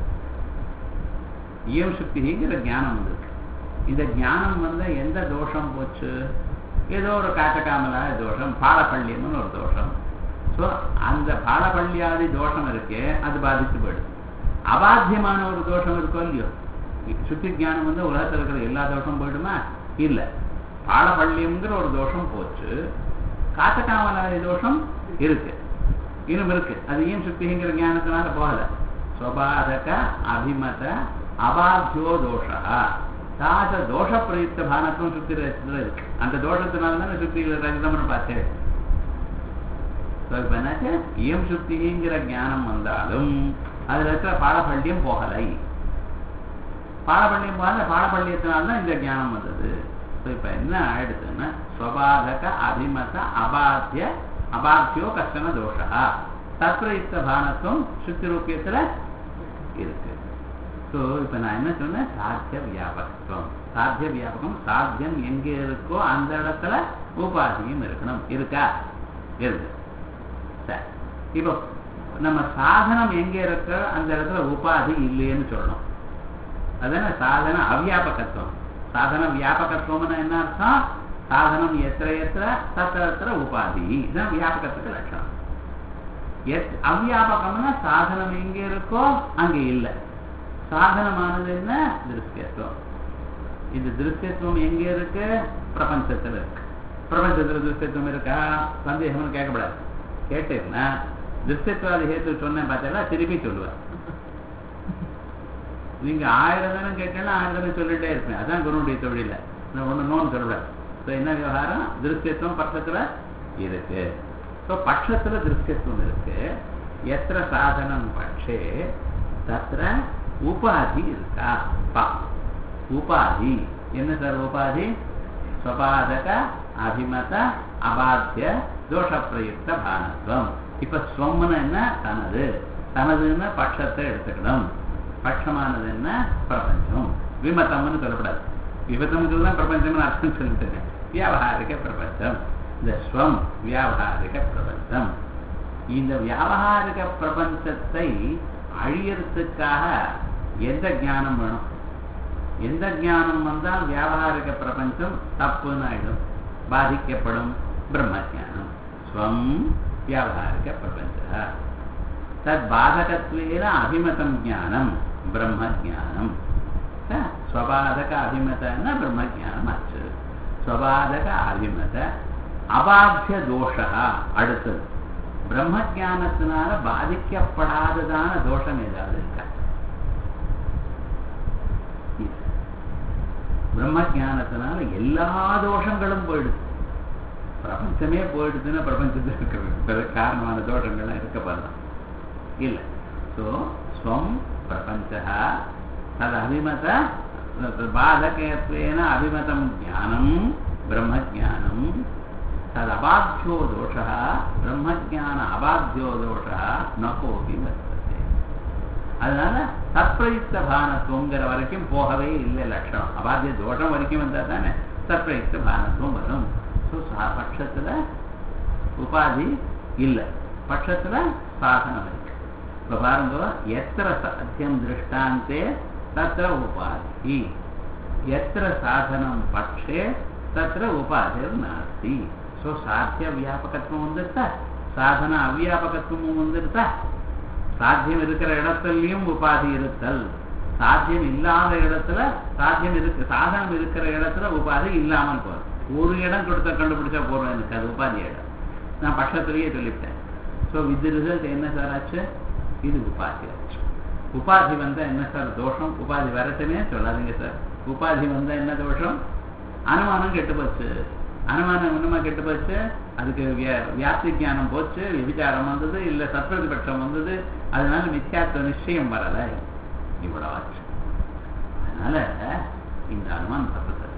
இயம் சுக்திங்கிற ஞானம் வந்திருக்கு. இந்த ஞானம் வந்தா எந்த தோஷம் போச்சு? ஏதோ ஒரு காட்டக்காமலா தோஷம், பாலப்பள்ளியம்னு ஒரு தோஷம். ஸோ அந்த பாலப்பள்ளியாதி தோஷம் இருக்கே, அது பாதித்து போயிடுது. அபாத்தியமான ஒரு தோஷம் இருக்கோ இல்லையோ? சுத்தி ஞானம் வந்து உலகத்தில் இருக்கிற எல்லா தோஷமும் போயிடுமா? இல்லை. பாலப்பள்ளியம்ங்கிற ஒரு தோஷம் போச்சு, காட்டக்காமலாதி தோஷம் இருக்கு, இன்னும் இருக்கு. அது ஏன் சுத்திங்கிற ஞானத்தினால போகல. ஸ்வபாதக அபிமத அபாத்தியோ தோஷா தாச தோஷ பிரயுக்த பானத்துவம் சுத்தி இருக்கு. அந்த தோஷத்தினால தானே சுத்திகள் ரஜதம்னு பார்த்தேன். இயம் சுத்திங்கிற ஞானம் வந்தாலும் அதுல இருக்கிற பாலப்பள்ளியம் போகலை. பாலப்பள்ளியம் போகல, பாலப்பள்ளியத்தினால்தான் இந்த ஞானம் வந்தது. இப்ப என்ன ஆயிடுதுன்னா ஸ்வபாதக அபிமத அபாத்தியோ கஷ்டன தோஷா தத்ரயுக்த பானத்துவம் சுத்தி ரூபியத்துல இருக்கு. ஸோ இப்ப நான் என்ன சொன்னேன், சாத்திய வியாபகத்துவம். சாத்திய வியாபகம், சாத்தியம் எங்க இருக்கோ அந்த இடத்துல உபாதியும் இருக்கணும். இருக்கா? இருக்கு. சரி, இப்போ நம்ம சாதனம் எங்க இருக்க அந்த இடத்துல உபாதி இல்லைன்னு சொல்லணும். அதான சாதன அவ்யாபகத்துவம். சாதன வியாபகத்துவம்னா என்ன அர்த்தம்? சாதனம் எத்திர தத்திர உபாதி, இதுதான் வியாபகத்துக்கு லட்சணம். அவ்யாபகம்னா சாதனம் எங்க இருக்கோ அங்க இல்லை. சாதனமானது என்ன? திருஷ்யத்துவம். இந்த திருஷ்யத்துவம் எங்க இருக்கு? பிரபஞ்சத்துல இருக்கு. பிரபஞ்சத்துல திருஷ்யத்துவம் இருக்கா? சந்தேகம்னு கேட்கக்கூடாது. கேட்டேன்னா திருஷ்யத்துவாதி ஹேத்து சொன்னேன் பார்த்தா திருப்பி சொல்லுவேன். நீங்க 1000 தானே கேட்டேன்னா 1000 தானே சொல்லிட்டே இருப்பேன். அதான் குருனுடைய தொழில. நான் ஒண்ணு நோன்னு சொல்லுவேன். என்ன விவகாரம்? திருஷ்யத்துவம் பட்சத்துல இருக்கு. ஸோ பட்சத்துல திருஷ்யத்துவம் இருக்கு. எத்திர சாதனம் பட்சே தத்திர உபாதி இருக்கா? உபாதி என்ன சார்? உபாதி ஸ்வபாதக அபிமத அபாத்திய தோஷ பிரயுக்த பானத்துவம். இப்ப ஸ்வம்னு என்ன? தனது. தனதுன்னு பட்சத்தை எடுத்துக்கணும். பட்சமானது என்ன? பிரபஞ்சம். விமதம்னு சொல்லப்படாது. விமதம்ங்கிறது தான் பிரபஞ்சம்னு அர்த்தம் சொல்லிட்டு வியாவகாரிக பிரபஞ்சம். இந்த ஸ்வம் வியாவகாரிக பிரபஞ்சம். இந்த வியாவகாரிக பிரபஞ்சத்தை அழியறதுக்காக எந்த ஞானம் வேணும்? எந்த ஞானம் வந்தால் வியாவகாரிக பிரபஞ்சம் தப்புன்னு ஆயிடும், பாதிக்கப்படும்? பிரம்ம ஜானம். ஸ்வம் வியாவகாரிக பிரபஞ்ச தத் பாதகத்வேன அபிமதம் ஞானம் பிரம்ம ஜானம். ஸ்வபாதக அபிமதன்னா பிரம்ம ஜானம் ஆச்சு. ஸ்வபாதக அபிமத அபாத்திய தோஷா. அடுத்தது பிரம்ம ஜானத்தினால பாதிக்கப்படாததான தோஷம் ஏதாவது இருக்கா? பிரம்ம ஜானத்தினால எல்லா தோஷங்களும் போயிடுது. பிரபஞ்சமே போயிடுதுன்னா பிரபஞ்சத்தில் இருக்கிற காரணமான தோஷங்கள்லாம் இருக்க பாருலாம் இல்லை. ஸோ ஸ்வம் பிரபஞ்சः ததபிமத பாதகत्वेन அபிமதம் ஞானம் பிரம்மஞானம் ததபாத்யோ தோஷः பிரம்மஞான அபாத்யோ தோஷः நகோபி வர்த்ததே. அதனால தற்பிரயுக்த பானத்துவங்கிற வரைக்கும் போகவே இல்லை லட்சணம். அபாத்திய தோஷம் வரைக்கும் வந்தால் தானே தற்பிரயுக்த பானத்துவம் வரும். பட்சத்துல உபாதி இல்லை, பட்சத்துல சாதனம் இருக்கு. இப்ப பாருங்க, எத்திர சாத்தியம் திருஷ்டாந்தே தத்திர உபாதி, எத்திர சாதனம் பட்சே தத்திர உபாதிர் நாஸ்தி. ஸோ சாத்திய வியாபகத்துவம் வந்துருத்தா, சாதன அவ்வியாபகத்துவமும் வந்துருத்தா. சாத்தியம் இருக்கிற இடத்துலையும் உபாதி இருத்தல், சாத்தியம் இல்லாத இடத்துல சாத்தியம் இருக்கு, சாதனம் இருக்கிற இடத்துல உபாதி இல்லாமல் போகுது. ஒரு இடம் கொடுத்த கண்டுபிடிச்சா போறோம், எனக்கு அது உபாதி இடம். நான் பட்சத்திலேயே சொல்லிவிட்டேன். ஸோ வித் ரிசல்ட் என்ன சார் ஆச்சு? இது உபாதி ஆச்சு. உபாதி வந்தா என்ன சார் தோஷம்? உபாதி வரட்டுமே சொல்லாதீங்க சார். உபாதி வந்தா என்ன தோஷம்? அனுமானம் கெட்டு போச்சு. அனுமானம் இன்னுமா கெட்டு போச்சு, அதுக்கு வியாப்தி ஞானம் போச்சு, விபிச்சாரம் வந்தது, இல்லை சத்பிரதிபட்சம் வந்தது, அதனால மித்யாத்வ நிச்சயம் வரலை. இவ்வளவு ஆச்சு. அதனால இந்த அனுமானம் தப்பு சார்.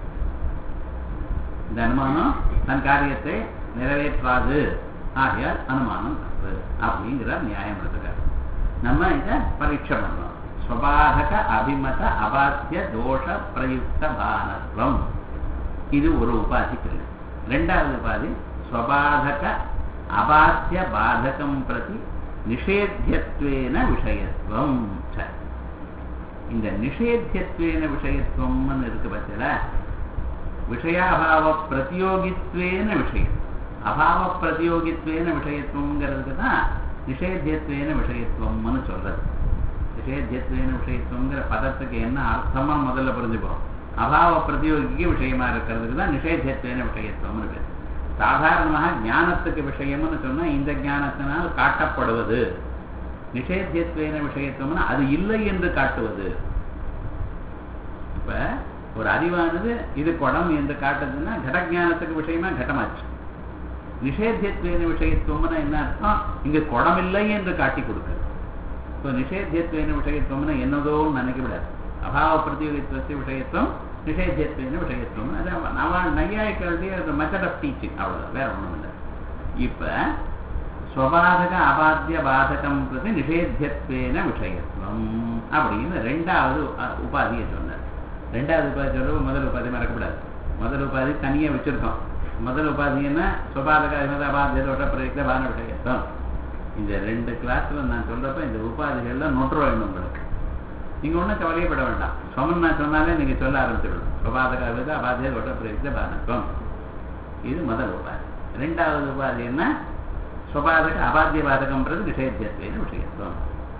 இந்த அனுமானம் தன் காரியத்தை நிறைவேற்றாது, ஆகையால் அனுமானம் தப்பு அப்படிங்கிற நியாயம் எடுத்துக்காரு. நம்ம இதை பரீட்சை பண்ணோம். ஸ்வபாதக அபிமத அபாத்திய தோஷ பிரயுக்த பானத்வம், இது ஒரு உபாதிக்கு. ரெண்டாவது உபாதி ஸ்வபாதக அபாத்திய பாதகம் பிரதி நிஷேத்தியத்வேன விஷயத்துவம். இந்த நிஷேத்தியத்வேன விஷயத்துவம்னு இருக்கு பட்சல, விஷயாபாவ பிரதியோகித்வேன விஷயம், அபாவ பிரதியோகித்வேன விஷயத்துவங்கிறதுக்கு தான் நிஷேத்தியத்வேன விஷயத்துவம்னு சொல்றது. நிஷேத்தியத்வேன விஷயத்துவங்கிற பதத்துக்கு என்ன அர்த்தமா முதல்ல புரிஞ்சுப்போம். அபாவ பிரதியோகிக்கு விஷயமா இருக்கிறதுக்கு தான் நிஷேத்தியத்வேன விஷயத்துவம்னு பேர். சாதாரணமாக ஞானத்துக்கு விஷயம்னு சொன்னா இந்த ஞானத்தினால் காட்டப்படுவது. நிஷேத்தியத்வேன விஷயத்துவம்னா அது இல்லை என்று காட்டுவது. இப்ப ஒரு அறிவானது இது குடம் என்று காட்டுதுன்னா கடஞானத்துக்கு விஷயமா கடமாச்சு. நிஷேத்தியத்வேன விஷயத்துவம்னா என்ன அர்த்தம்? இங்க குடம் இல்லை என்று காட்டி கொடுக்குறது. இப்போ நிஷேத்தியத்வேன விஷயத்துவம்னா என்னதோ நினைக்கக்கூடாது. அபாவ பிரதியோகித்துவ விஷயத்துவம் நிஷேத்தியத்வேன விஷயத்துவம், அது நையாயிக்களுடைய மெத்தட் ஆஃப் டீச்சிங், அவ்வளோ, வேற ஒன்றும் இல்லை. இப்போ ஸ்வபாதக அபாத்திய பாதகம் பிரதி நிஷேத்தியத்வேன விஷயத்துவம் அப்படின்னு ரெண்டாவது உபாதியை சொன்னார். ரெண்டாவது உபாதி சொல்றது முதல் உபாதி மறக்கக்கூடாது. முதல் உபாதி தனியாக வச்சிருக்கோம். முதல் உபாதி என்ன? ஸ்வபாதக அபாத்திய தோஷ பிரயுக்த பான விஷயத்துவம். இந்த ரெண்டு கிளாஸ்ல நான் சொல்றப்ப இந்த உபாதிகள்லாம் நொட்டுருவாங்க உங்களுக்கு. நீங்க ஒன்றும் கவலையப்பட வேண்டாம். சொமன் நான் சொன்னாலே நீங்க சொல்ல ஆரம்பிச்சிடணும். ஸ்வபாதக அபாத்திய தோஷ பிரயுக்த பானத்துவம், இது முதல் உபாதி. ரெண்டாவது உபாதி என்ன? ஸ்வபாதக அபாத்திய பாதகம்ன்றது நிஷேத்தியத்வேன விஷயத்துவம்.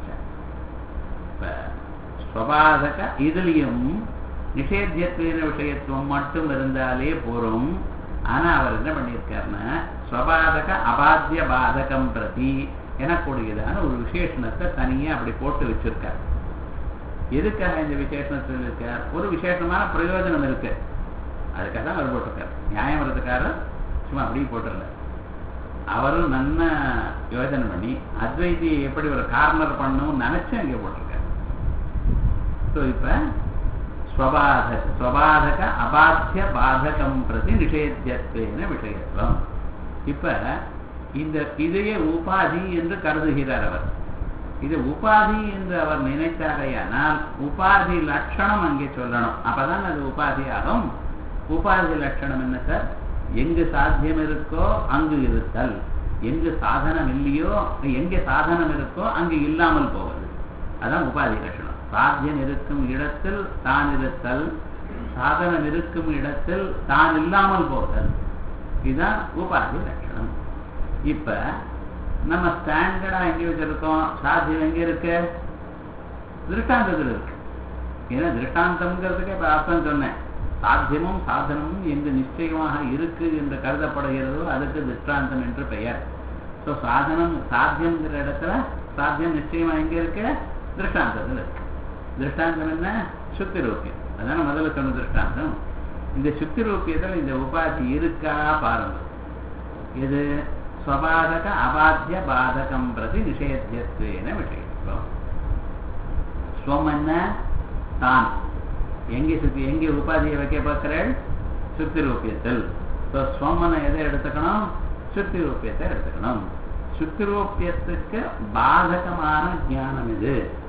ஸ்வபாதக இதுலயும் நிஷேத்தியத்வேன விஷயத்துவம் மட்டும் இருந்தாலே போரும். ஆனா அவர் என்ன பண்ணியிருக்காருன்னா ஸ்வபாதக அபாத்திய பாதகம் பிரதி எனக்கூடியதான ஒரு விசேஷணத்தை தனியா அப்படி போட்டு வச்சிருக்கார். எதுக்காக இந்த விசேஷணத்தில் இருக்கார்? ஒரு விசேஷமான பிரயோஜனம் இருக்கு, அதுக்காக தான் அவர் போட்டிருக்கார். நியாயம் வரதுக்காரர் சும்மா அப்படியே போட்டுடல. அவரும் நல்ல யோஜனை பண்ணி அத்வைதியை எப்படி ஒரு கார்னர் பண்ணணும்னு நினைச்சு அங்கே போட்டிருக்காரு. ஸோ இப்ப ஸ்வபாதக அபாத்திய பாதகம் பிரதி நிஷேத்தியத்வேன விஷயத்துவம். இப்ப இந்த இதையே உபாதி என்று கருதுகிறார் அவர். இது உபாதி என்று அவர் நினைத்தாரையானால் உபாதி லட்சணம் அங்கே சொல்லணும், அப்பதான் அது உபாதி ஆகும். உபாதி லட்சணம் என்ன சார்? எங்கு சாத்தியம் இருக்கோ அங்கு இருத்தல், எங்கு சாதனம் இல்லையோ எங்கே சாதனம் இருக்கோ அங்கு இல்லாமல் போவது, அதான் உபாதி லட்சணம். சாத்தியம் இருக்கும் இடத்தில் தான் இருத்தல், சாதனம் இருக்கும் இடத்தில் தான் இல்லாமல் போதல், இதுதான் உபாதி லட்சணம். இப்ப நம்ம ஸ்டாண்டர்டா எங்க வச்சிருக்கோம்? சாத்தியம் எங்க இருக்கு? திருஷ்டாந்தத்தில் இருக்கு. ஏன்னா திருஷ்டாந்தம்ங்கிறதுக்கு இப்ப அர்த்தம் சொன்னேன். சாத்தியமும் சாதனமும் எங்கு நிச்சயமாக இருக்கு என்று கருதப்படுகிறதோ அதுக்கு திருஷ்டாந்தம் என்று பெயர். ஸோ சாதனம் சாத்தியம்ங்கிற இடத்துல சாத்தியம் நிச்சயமா எங்க இருக்கு? திருஷ்டாந்தத்தில் இருக்கு. திருஷ்டாந்தம் என்ன? சுத்தி ரூபியம். அதான முதல்ல சொன்ன திருஷ்டாந்தம். இந்த சுத்தி ரூபியத்தில் இந்த உபாதி இருக்கா பாருங்க. இது ஸ்வபாதக அபாத்திய பாதகம் பிரதி நிஷேத்தியத்வேன விஷயத்துவம். ஸ்வம் என்ன தான். எங்கே உபாதியை வைக்க பார்க்கிறேன்? சுத்தி ரூபியத்தில். ஸ்வம்ன எதை எடுத்துக்கணும்? சுத்தி ரூபியத்தை எடுத்துக்கணும். சுத்தி ரூபியத்துக்கு பாதகமான ஞானம் இது.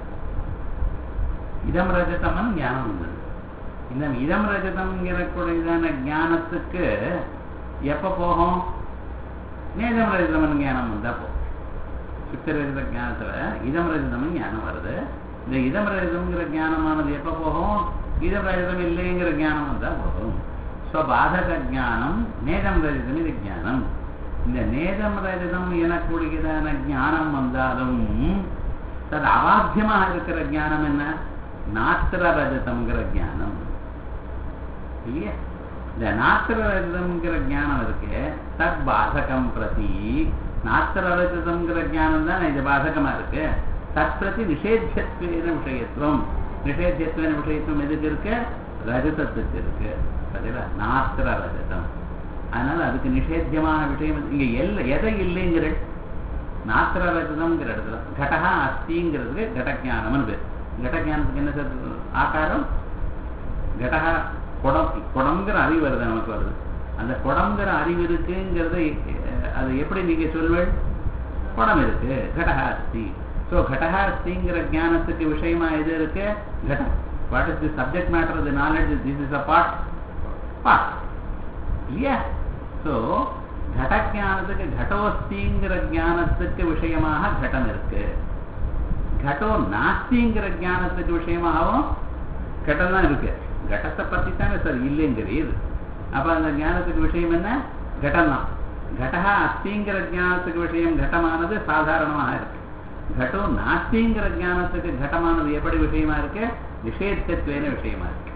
இதம் ரஜதமன் ஞானம் இருந்தது. இந்த இதம் ரஜதம்ங்கிறக்கூடியதான ஞானத்துக்கு எப்ப போகும்? நேதம் ரஜதமன் ஞானம் வந்தா போகும். சுத்தி ரஜத ஞானத்துல இதம் ரஜதமன் ஞானம் வருது. இந்த இதம் ரஜதம்ங்கிற ஞானமானது எப்ப போகும்? இதம் ரஜதம் இல்லைங்கிற ஞானம் வந்தா போகும். பாதக ஞானம் நேதம் ரஜதம் இது ஞானம். இந்த நேதம் ரஜதம் எனக்கூடியதான ஞானம் வந்தாலும் தது அபாத்தியமாக இருக்கிற ஞானம் என்ன? நாத்திர ரஜதம்ங்கிற ஞானம் இல்லையா? இந்த நாத்திர ரஜதம்ங்கிற ஞானம் இருக்கு. தத் பாதகம் பிரதி நாத்திர ரஜதம்ங்கிற ஞானம் தான் இது பாதகமா இருக்கு. தத் பிரதி நிஷேத்தியத்துவ விஷயத்துவம். நிஷேத்தியத்துவ விஷயத்துவம் எதுக்கு இருக்கு? ரஜதத்துக்கு இருக்கு. நாத்திர ரஜதம். அதனால அதுக்கு நிஷேத்தியமான விஷயம் இங்க எதை இல்லைங்கிற நாத்திர ரஜதம்ங்கிற இடத்துல கடகா அஸ்திங்கிறதுக்கு கடஜானம் பேர். கடஜானத்துக்கு என்ன சார் ஆகாரம்? கடகா குடம். குடம்ங்கிற அறிவு வருது, நமக்கு வருது. அந்த குடம்ங்கிற அறிவு இருக்குங்கிறத அது எப்படி நீங்க சொல்வேன்? குடம் இருக்கு, கடகா அஸ்தி. ஸோ கடகா அஸ்திங்கிற ஞானத்துக்கு விஷயமா எது இருக்கு? கடம். What is the subject matter of the knowledge? This is a part இல்லையா? ஸோ கடஜானத்துக்கு கடோஸ்திங்கிற ஞானத்துக்கு விஷயமாக கடம் இருக்கு. கடோ நாஸ்திங்கிற ஞானத்துக்கு விஷயமாகவும் கடம் தான் இருக்கு. கடத்தை பத்தி தானே சார் இல்லைங்கிறீர். அப்ப அந்த ஞானத்துக்கு விஷயம் என்ன? கடம் தான். கடகா அஸ்திங்கிற ஞானத்துக்கு விஷயம் கடமானது சாதாரணமாக இருக்கு. கடோ நாஸ்திங்கிற ஞானத்துக்கு கடமானது எப்படி விஷயமா இருக்கு? நிஷேத்தியத்துவேன விஷயமா இருக்கு.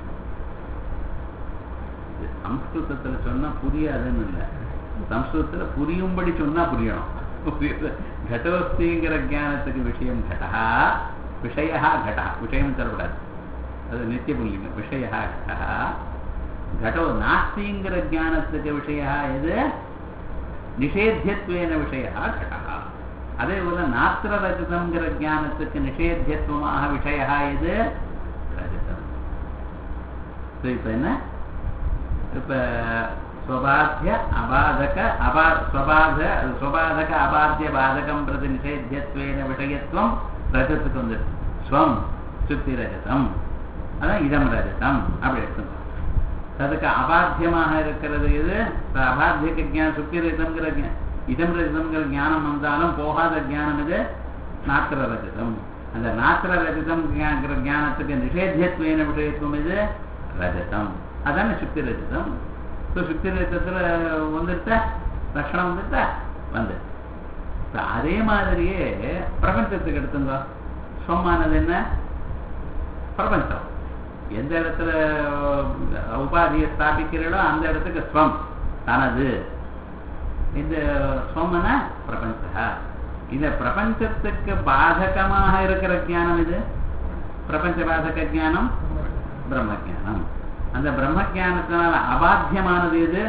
சம்ஸ்கிருதத்துல சொன்னா புரியாதுன்னு இல்லை, சம்ஸ்கிருதத்துல புரியும்படி சொன்னா புரியணும். கடோஸ்திங்கிற ஞானத்துக்கு விஷயம் கடகா, விஷயா கடா. விஷயம் தரக்கூடாது, அது நித்திய புள்ளிங்க. விஷயா கடகா. கடோ நாஸ்திங்கிற ஞானத்துக்கு விஷயா எது? நிஷேத்தியத்துவேன விஷயா கடகா. அதே போல நாத்திர ரஜதம்ங்கிற ஞானத்துக்கு நிஷேத்தியத்துவமாக விஷயா எது? ரஜதம். இப்ப என்ன? இப்ப ஸ்வபாத்திய அபாதக ஸ்வபாதக அபாத்திய பாதகம் பிரதி நிஷேத்தியத்துவேன விஷயத்துவம் ரஜத்துக்கு வந்து ஸ்வம் சுத்தி ரஜதம். அதான் இதம் ரஜதம் அப்படி எடுத்துக்கணும். அதுக்கு அபாத்தியமாக இருக்கிறது எது? அபாத்திய ஞானம் சுத்தி ரஜதம்ங்கிற இதம் ரஜதம்ங்கிற ஞானம் வந்தாலும் போகாத ஞானம் இது நாத்திர ரஜதம். அந்த நாத்திர ரஜதம் ஞானத்துக்கு நிஷேத்தியத்துவேன விஷயத்துவம் இது ரஜதம். அதான சுத்தி ரஜதம். சுத்தி ரஜதத்துல வந்துருத்த லட்சணம் வந்துருத்த வந்து. அதே மாதிரியே பிரபஞ்சத்துக்கு எடுத்துங்க. ஸ்வமானது என்ன? பிரபஞ்சம். எந்த இடத்துல உபாதியை ஸ்தாபிக்கிறீர்களோ அந்த இடத்துக்கு ஸ்வம் தனது. இந்த ஸ்வம்னா பிரபஞ்ச. இந்த பிரபஞ்சத்துக்கு பாதகமாக இருக்கிற ஞானம் இது பிரபஞ்ச பாதக ஞானம் பிரம்ம ஜானம். அந்த பிரம்ம ஜானத்தினால அபாத்தியமானது எது?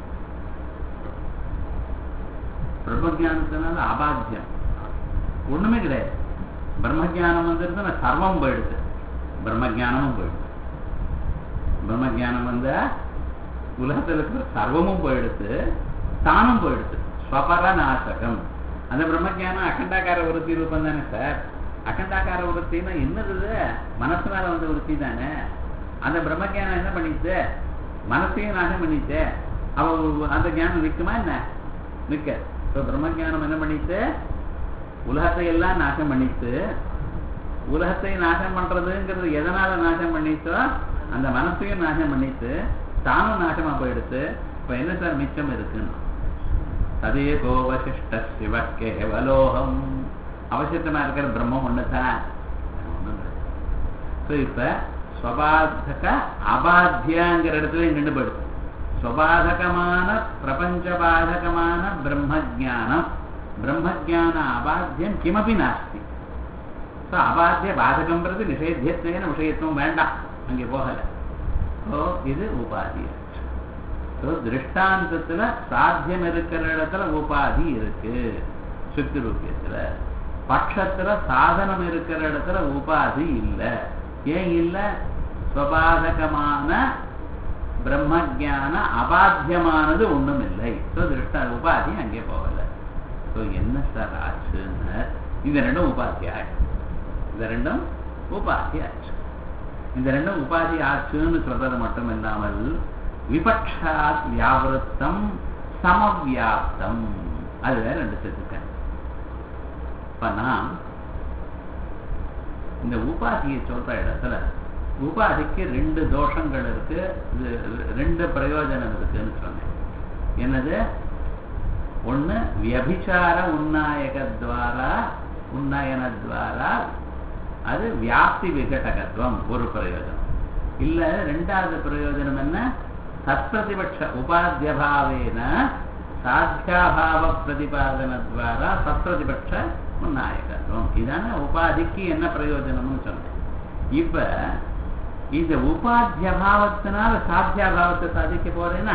பிரம்ம ஜானத்தினால அபாத்தியம் ஒண்ணுமே கிடையாது. பிரம்ம ஜானம் வந்துருதுன்னா சர்வம் போயிடுது, பிரம்ம ஜானமும் போயிடுது. பிரம்ம ஜானம் வந்தா உலகத்தில் இருக்கிற சர்வமும் போயிடுது, தானும் போயிடுது. ஸ்வபர நாசகம். அந்த பிரம்ம ஜானம் அகண்டாக்கார விருத்தி ரூபம் தானே சார். அகண்டாக்கார விருத்தின்னா என்னது? மனசுனால வந்த விருத்தி தானே. அந்த பிரம்ம ஜானம் என்ன பண்ணிச்சு? மனசையும் நாசம் பண்ணிச்சு. அவ அந்த ஞானம் நிற்குமா என்ன? நிற்க. பிரம்ம ஜானம் என்ன பண்ணிச்சு? உலகத்தை எல்லாம் நாசம் பண்ணிச்சு. உலகத்தை நாசம் பண்றதுங்கிறது எதனால நாசம் பண்ணிச்சோ அந்த மனசையும் நாசம் பண்ணிச்சு, தானும் நாசமா போயிடுச்சு. இப்ப என்ன சார் மிச்சம் இருக்குன்னு? அதே கோவசிஷ்ட சிவ கேவலோகம். அவசியமா இருக்கிற பிரம்மம் ஒண்ணுதான். இப்ப ஸ்வபாதக அபாத்தியங்கிற இடத்துல நின்று போயிடுது. ஸ்வபாதகமான பிரபஞ்ச பாதகமான பிரம்மஜானம், பிரம்மஜான அபாத்தியம் கிமபி நாஸ்தி. அபாத்திய பாதகம் பிரதி நிஷேத்தியத்துவேன விஷயத்துவம் வேண்டாம், அங்கே போகல. இது உபாதி. திருஷ்டாந்தத்துல சாத்தியம் இருக்கிற இடத்துல உபாதி இருக்கு சுத்தி ரூபியத்துல. பட்சத்துல சாதனம் இருக்கிற இடத்துல உபாதி இல்லை. ஏன் இல்லை? ஸ்வபாதகமான பிரம்மஜான அபாத்தியமானது ஒண்ணும் இல்லை. உபாதி அங்கே போகல. என்ன சார் ஆச்சுன்னு இந்த ரெண்டும் உபாதி ஆச்சு. இந்த ரெண்டும் உபாதி ஆச்சு. இந்த ரெண்டும் உபாதி ஆச்சுன்னு சொல்றது மட்டும் இல்லாமல் விபக்ஷாத் வியாவிருத்தம் சமவியாப்தம் அது வேற ரெண்டு சேர்த்துக்கேன். இப்ப நான் இந்த உபாதியை சொல்ற இடத்துல உபாதிக்கு ரெண்டு தோஷங்கள் இருக்கு, ரெண்டு பிரயோஜனம் இருக்குன்னு சொன்னேன். என்னது? ஒண்ணு வியபிச்சார உன்னாயனத்வாரா அது வியாப்தி விகடகத்துவம் ஒரு பிரயோஜனம். இல்ல ரெண்டாவது பிரயோஜனம் என்ன? சத்பிரதிபட்ச உபாத்தியபாவேன சாத்தியாபாவ பிரதிபாதனத்வாரா சத்பிரதிபட்ச உன்னாயகத்துவம். இதான உபாதிக்கு என்ன பிரயோஜனம்னு சொன்னேன். இப்ப இந்த உபாத்தியபாவத்தினால சாத்தியாபாவத்தை சாதிக்க போறேன்னா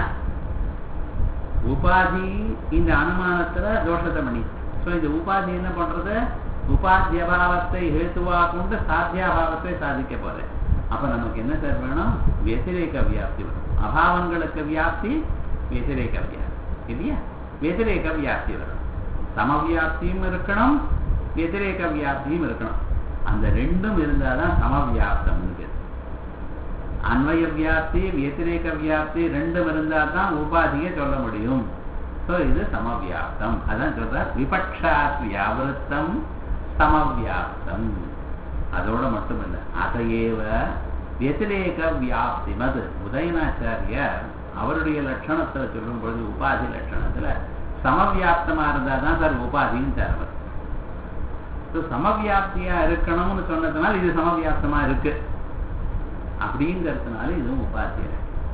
உபாதி இந்த அனுமானத்துல தோஷத்தை பண்ணி இந்த உபாதி என்ன பண்றது? உபாத்தியபாவத்தை ஹேத்துவா கொண்டு சாத்தியாபாவத்தை சாதிக்க போறேன். அப்ப நமக்கு என்ன சார் வேணும்? வத்திரேக வியாப்தி வரும். அபாவங்களுக்கு வியாப்தி வத்திரேக வியாப்தி இல்லையா? வத்திரேக வியாப்தி வரும். சமவியாப்தியும் இருக்கணும், வத்திரேக வியாப்தியும் இருக்கணும். அந்த ரெண்டும் இருந்தாதான் சமவியாப்தம். அன்வய வியாப்தி வத்திரேக வியாப்தி ரெண்டும் இருந்தால்தான் உபாதியை சொல்ல முடியும். இது சமவியாப்தம். அதான் சொல்ற விபக்ஷாத் வியாவிருத்தம் சமவியாப்தம். அதோட மட்டுமல்ல, அதையேவ வத்திரேக வியாப்தி மது உதயநாச்சாரியார் அவருடைய லட்சணத்துல சொல்லும் பொழுது உபாதி லட்சணத்துல சமவியாப்தமா இருந்தாதான் சார் உபாதின்னு தரவர். சமவியாப்தியா இருக்கணும்னு சொன்னதுனால இது சமவியாப்தமா இருக்கு அப்படிங்கிறதுனால இதுவும் உபாதியா.